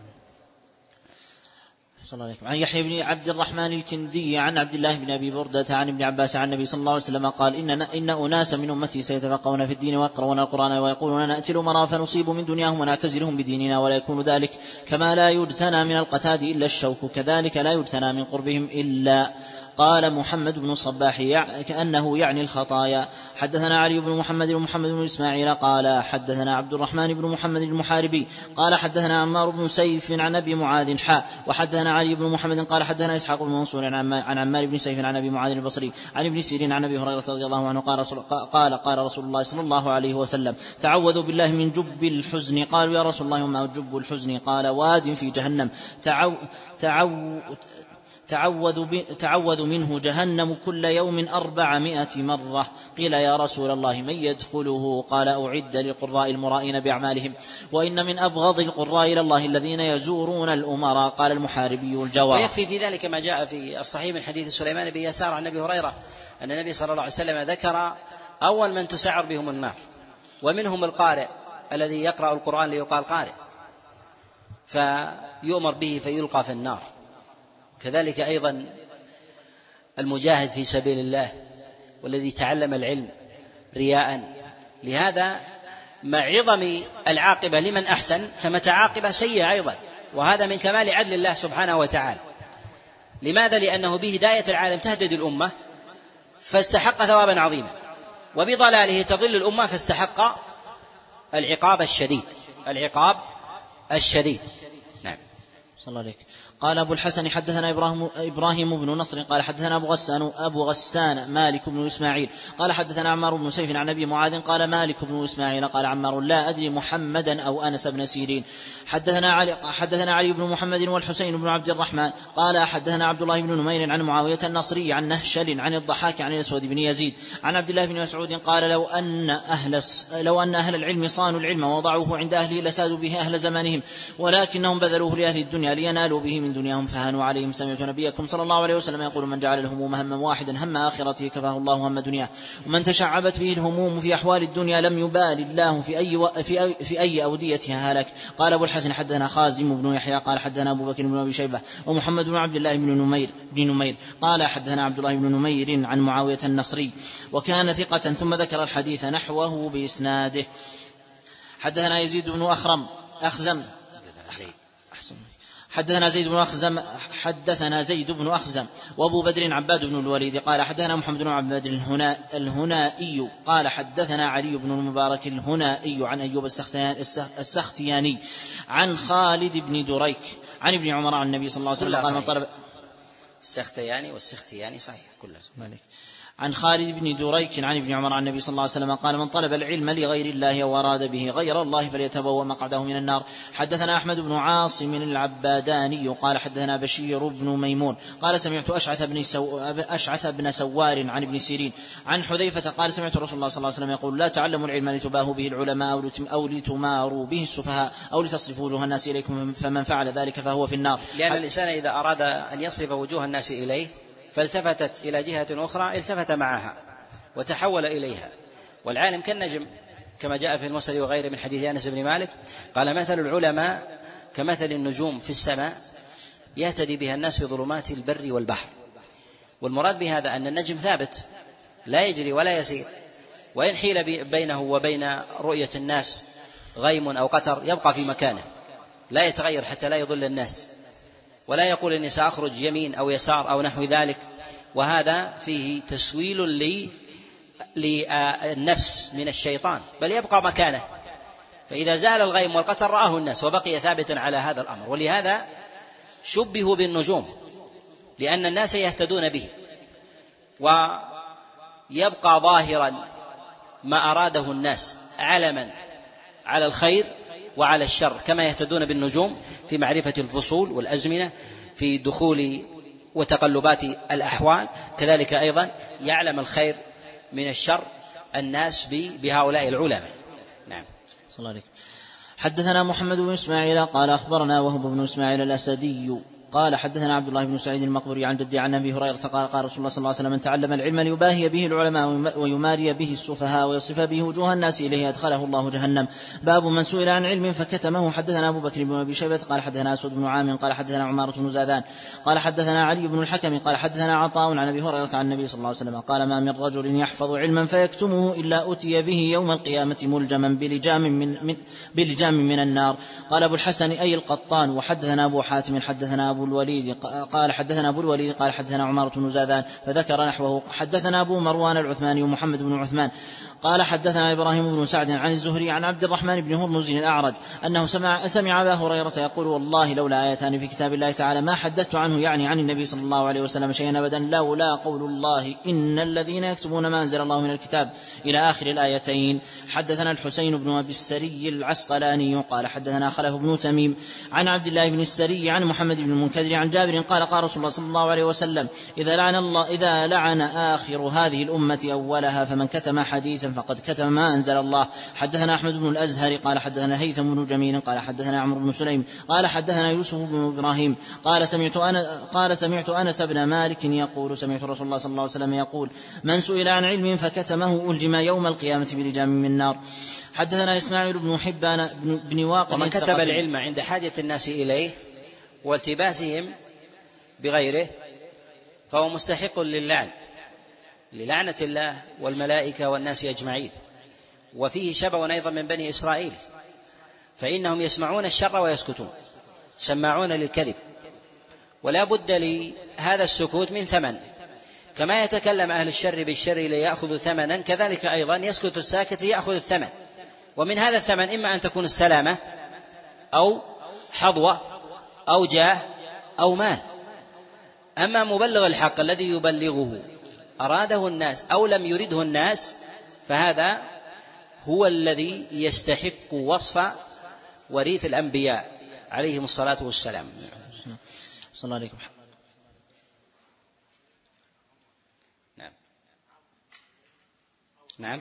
عن يحيى بن عبد الرحمن الكندي عن عبد الله بن أبي بردة عن ابن عباس عن النبي صلى الله عليه وسلم قال: إن أناس من أمتي سيتفقهون في الدين ويقرؤون القرآن ويقولون نأتي الأمراء فنصيب من دنياهم ونعتزلهم بديننا، ولا يكون ذلك كما لا يجتنى من القتاد إلا الشوك، كذلك لا يجتنى من قربهم إلا. قال محمد بن الصباح كأنه يعني الخطايا. حدثنا علي بن محمد ومحمد بن إسماعيل قال حدثنا عبد الرحمن بن محمد المحاربي قال حدثنا عمار بن سيف عن أبي معاذ وحدثنا علي بن محمد قال حدثنا إسحاق بن منصور عن عمار بن سيف عن أبي معاذ البصري عن ابن سيرين عن أبي هريرة رضي الله عنه قال رسول الله صلى الله عليه وسلم: تعوذوا بالله من جب الحزن. قالوا: يا رسول الله وما جب الحزن؟ قال: واد في جهنم تعوذ منه جهنم كل يوم 400 مرة. قيل: يا رسول الله من يدخله؟ قال: أعد للقراء المرائين بأعمالهم، وإن من أبغض القراء إلى الله الذين يزورون الأمراء. قال المحاربي الجواب. ويكفي في ذلك ما جاء في الصحيح من حديث سليمان بن يسار عن أبي هريرة أن النبي صلى الله عليه وسلم ذكر أول من تسعر بهم النار، ومنهم القارئ الذي يقرأ القرآن ليقال قارئ فيؤمر به فيلقى في النار. كذلك أيضا المجاهد في سبيل الله والذي تعلم العلم رياء. لهذا مع عظم العاقبة لمن أحسن فمتى عاقبة سيئة أيضا، وهذا من كمال عدل الله سبحانه وتعالى. لماذا؟ لأنه بهداية العالم تهتدي الأمة فاستحق ثوابا عظيما، وبضلاله تضل الأمة فاستحق العقاب الشديد. نعم. صلى الله عليك. قال أبو الحسن حدثنا إبراهيم بن نصر قال حدثنا أبو غسان مالك بن إسماعيل قال حدثنا عمار بن سيف عن أبي معاذ قال مالك بن إسماعيل قال عمار: لا أدري محمدا أو أنس بن سيرين. حدثنا علي بن محمد والحسين بن عبد الرحمن قال حدثنا عبد الله بن نمير عن معاوية النصري عن نهشل عن الضحاك عن الأسود بن يزيد عن عبد الله بن مسعود قال: لو أن أهل العلم صانوا العلم ووضعوه عند أهله لسادوا به أهل زمانهم، ولكنهم بذلوه لأهل الدنيا لينالوا به من دنياهم فهانوا عليهم. سمعت نبيكم صلى الله عليه وسلم يقول: من جعل الهموم هما واحدا هم آخرته كفاه الله هم دنياه، ومن تشعبت به الهموم في أحوال الدنيا لم يبال الله في أي أوديتها هلك. قال أبو الحسن حدثنا خازم بن يحيى قال حدثنا أبو بكر بن أبي شيبة ومحمد بن عبد الله بن نمير قال حدثنا عبد الله بن نمير عن معاوية النصري وكان ثقة، ثم ذكر الحديث نحوه بإسناده. حدثنا يزيد بن أخزم حدثنا زيد بن أخزم وأبو بدر عباد بن الوليد قال حدثنا محمد بن عباد الهنائي قال حدثنا علي بن المبارك الهنائي عن أيوب السختياني عن خالد بن دريك عن ابن عمر عن النبي صلى الله عليه وسلم قال: من طلب السختياني والسختياني صحيح كله مالك. عن خالد بن دريك عن ابن عمر عن النبي صلى الله عليه وسلم قال: من طلب العلم لغير الله واراد به غير الله فليتبوأ مقعده من النار. حدثنا أحمد بن عاصم العباداني قال حدثنا بشير بن ميمون قال سمعت أشعث بن سوار عن ابن سيرين عن حذيفة قال: سمعت رسول الله صلى الله عليه وسلم يقول: لا تعلموا العلم لتباهوا به العلماء أو لتماروا به السفهاء أو لتصرفوا وجوه الناس إليكم، فمن فعل ذلك فهو في النار. لأن الإنسان إذا أراد أن يصرف وجوه الناس إليه فالتفتت إلى جهة أخرى التفت معها وتحول إليها. والعالم كالنجم كما جاء في المسند وغيره من حديث أنس بن مالك قال: مثل العلماء كمثل النجوم في السماء يهتدي بها الناس في ظلمات البر والبحر. والمراد بهذا أن النجم ثابت لا يجري ولا يسير، وإن حيل بينه وبين رؤية الناس غيم أو قتر يبقى في مكانه لا يتغير حتى لا يضل الناس، ولا يقول إني سأخرج يمين أو يسار أو نحو ذلك. وهذا فيه تسويل للنفس من الشيطان، بل يبقى مكانه، فإذا زال الغيم والقتر رآه الناس وبقي ثابتا على هذا الأمر. ولهذا شبهوا بالنجوم لأن الناس يهتدون به. يبقى ظاهرا ما أراده الناس علما على الخير وعلى الشر، كما يهتدون بالنجوم في معرفة الفصول والأزمنة في دخول وتقلبات الأحوال، كذلك أيضا يعلم الخير من الشر الناس بهؤلاء العلماء. نعم. صلى الله عليه. حدثنا محمد بن إسماعيل قال أخبرنا وهب بن إسماعيل الأسدي قال حدثنا عبد الله بن سعيد المقبري عن جدي عن أبي هريرة قال قال رسول الله صلى الله عليه وسلم: من تعلم العلم ليباهي به العلماء ويماري به السفهاء ويصف به وجوه الناس إليه أدخله الله جهنم. باب من سئل عن علم فكتمه. حدثنا أبو بكر بن أبي شيبة قال حدثنا أسود بن عامر قال حدثنا عمارة بن زاذان قال حدثنا علي بن الحكم قال حدثنا عطاء عن أبي هريرة عن النبي صلى الله عليه وسلم قال: ما من رجل يحفظ علما فيكتمه إلا أتي به يوم القيامة ملجما بلجام من النار. قال أبو الحسن أي القطان. وحدثنا أبو حاتم حدثنا أبو الوليد قال حدثنا أبو الوليد قال حدثنا عمارة بن زاذان فذكر نحوه. حدثنا أبو مروان العثماني ومحمد بن عثمان قال حدثنا إبراهيم بن سعد عن الزهري عن عبد الرحمن بن هرمز الأعرج أنه سمع أبا هريرة يقول: والله لولا آيتان في كتاب الله تعالى ما حدثت عنه، يعني عن النبي صلى الله عليه وسلم، شيئا أبدا لولا قول الله: إن الذين يكتبون ما أنزل الله من الكتاب إلى آخر الآيتين. حدثنا الحسين بن أبي السري العسقلاني قال حدثنا خلف بن تميم عن عبد الله بن السري عن محمد بن المنكدر عن جابر قال قال رسول الله صلى الله عليه وسلم: إذا لعن آخر هذه الأمة أولها فمن كتم حديثا فقد كتم ما أنزل الله. حدثنا أحمد بن الأزهر قال حدثنا هيثم بن جميل قال حدثنا عمرو بن سليم قال حدثنا يوسف بن إبراهيم قال سمعت أنس بن مالك يقول: سمعت رسول الله صلى الله عليه وسلم يقول: من سئل عن علم فكتمه ألجم يوم القيامة بلجام من نار. حدثنا إسماعيل بن حبان بن واقد. ومن كتب العلم عند حاجة الناس إليه والتباسهم بغيره فهو مستحق للعنة الله والملائكة والناس أجمعين. وفيه شبه أيضا من بني إسرائيل، فإنهم يسمعون الشر ويسكتون، سماعون للكذب، ولا بد لهذا السكوت من ثمن. كما يتكلم أهل الشر بالشر ليأخذوا ثمنا، كذلك أيضا يسكت الساكت ليأخذ الثمن. ومن هذا الثمن إما أن تكون السلامة أو حظوة أو جاه أو مال. أما مبلغ الحق الذي يبلغه أراده الناس أو لم يرده الناس، فهذا هو الذي يستحق وصف وريث الأنبياء عليهم الصلاة والسلام. صلى الله عليكم. نعم.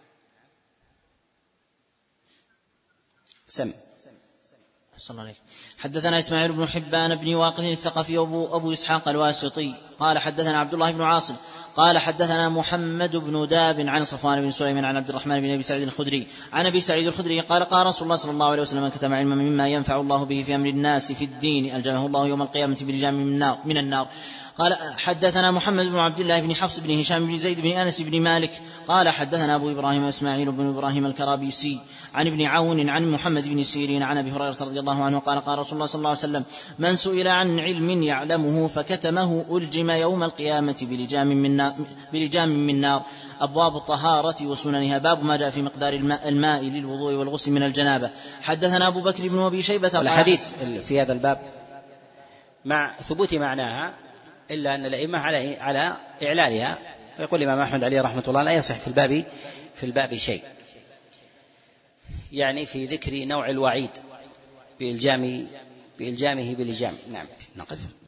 سم. صلى الله عليه. حدثنا إسماعيل بن حبان بن واقد الثقفي أبو إسحاق الواسطي قال حدثنا عبد الله بن عاصم قال حدثنا محمد بن داب عن صفوان بن سليمان عن عبد الرحمن بن أبي سعيد الخدري عن أبي سعيد الخدري قال قال رسول الله صلى الله عليه وسلم: من كتم علما مما ينفع الله به في أمر الناس في الدين ألجمه الله يوم القيامة بلجام من النار. قال حدثنا محمد بن عبد الله بن حفص بن هشام بن زيد بن أنس بن مالك قال حدثنا أبو إبراهيم إسماعيل بن إبراهيم الكرابيسي عن ابن عون عن محمد بن سيرين عن أبي هريرة رضي الله عنه قال قال رسول الله صلى الله عليه وسلم: من سئل عن علم يعلمه فكتمه ألجم يوم القيامة بلجام من نار. أبواب الطهارة وسننها. باب ما جاء في مقدار الماء للوضوء والغسل من الجنابة. حدثنا أبو بكر بن أبي شيبة. الحديث في هذا الباب مع ثبوت معناها إلا أن الأئمة على إعلالها، ويقول الإمام أحمد عليه رحمة الله: لا يصح في الباب شيء، يعني في ذكر نوع الوعيد بإلجامه بلجام. نعم. نقف.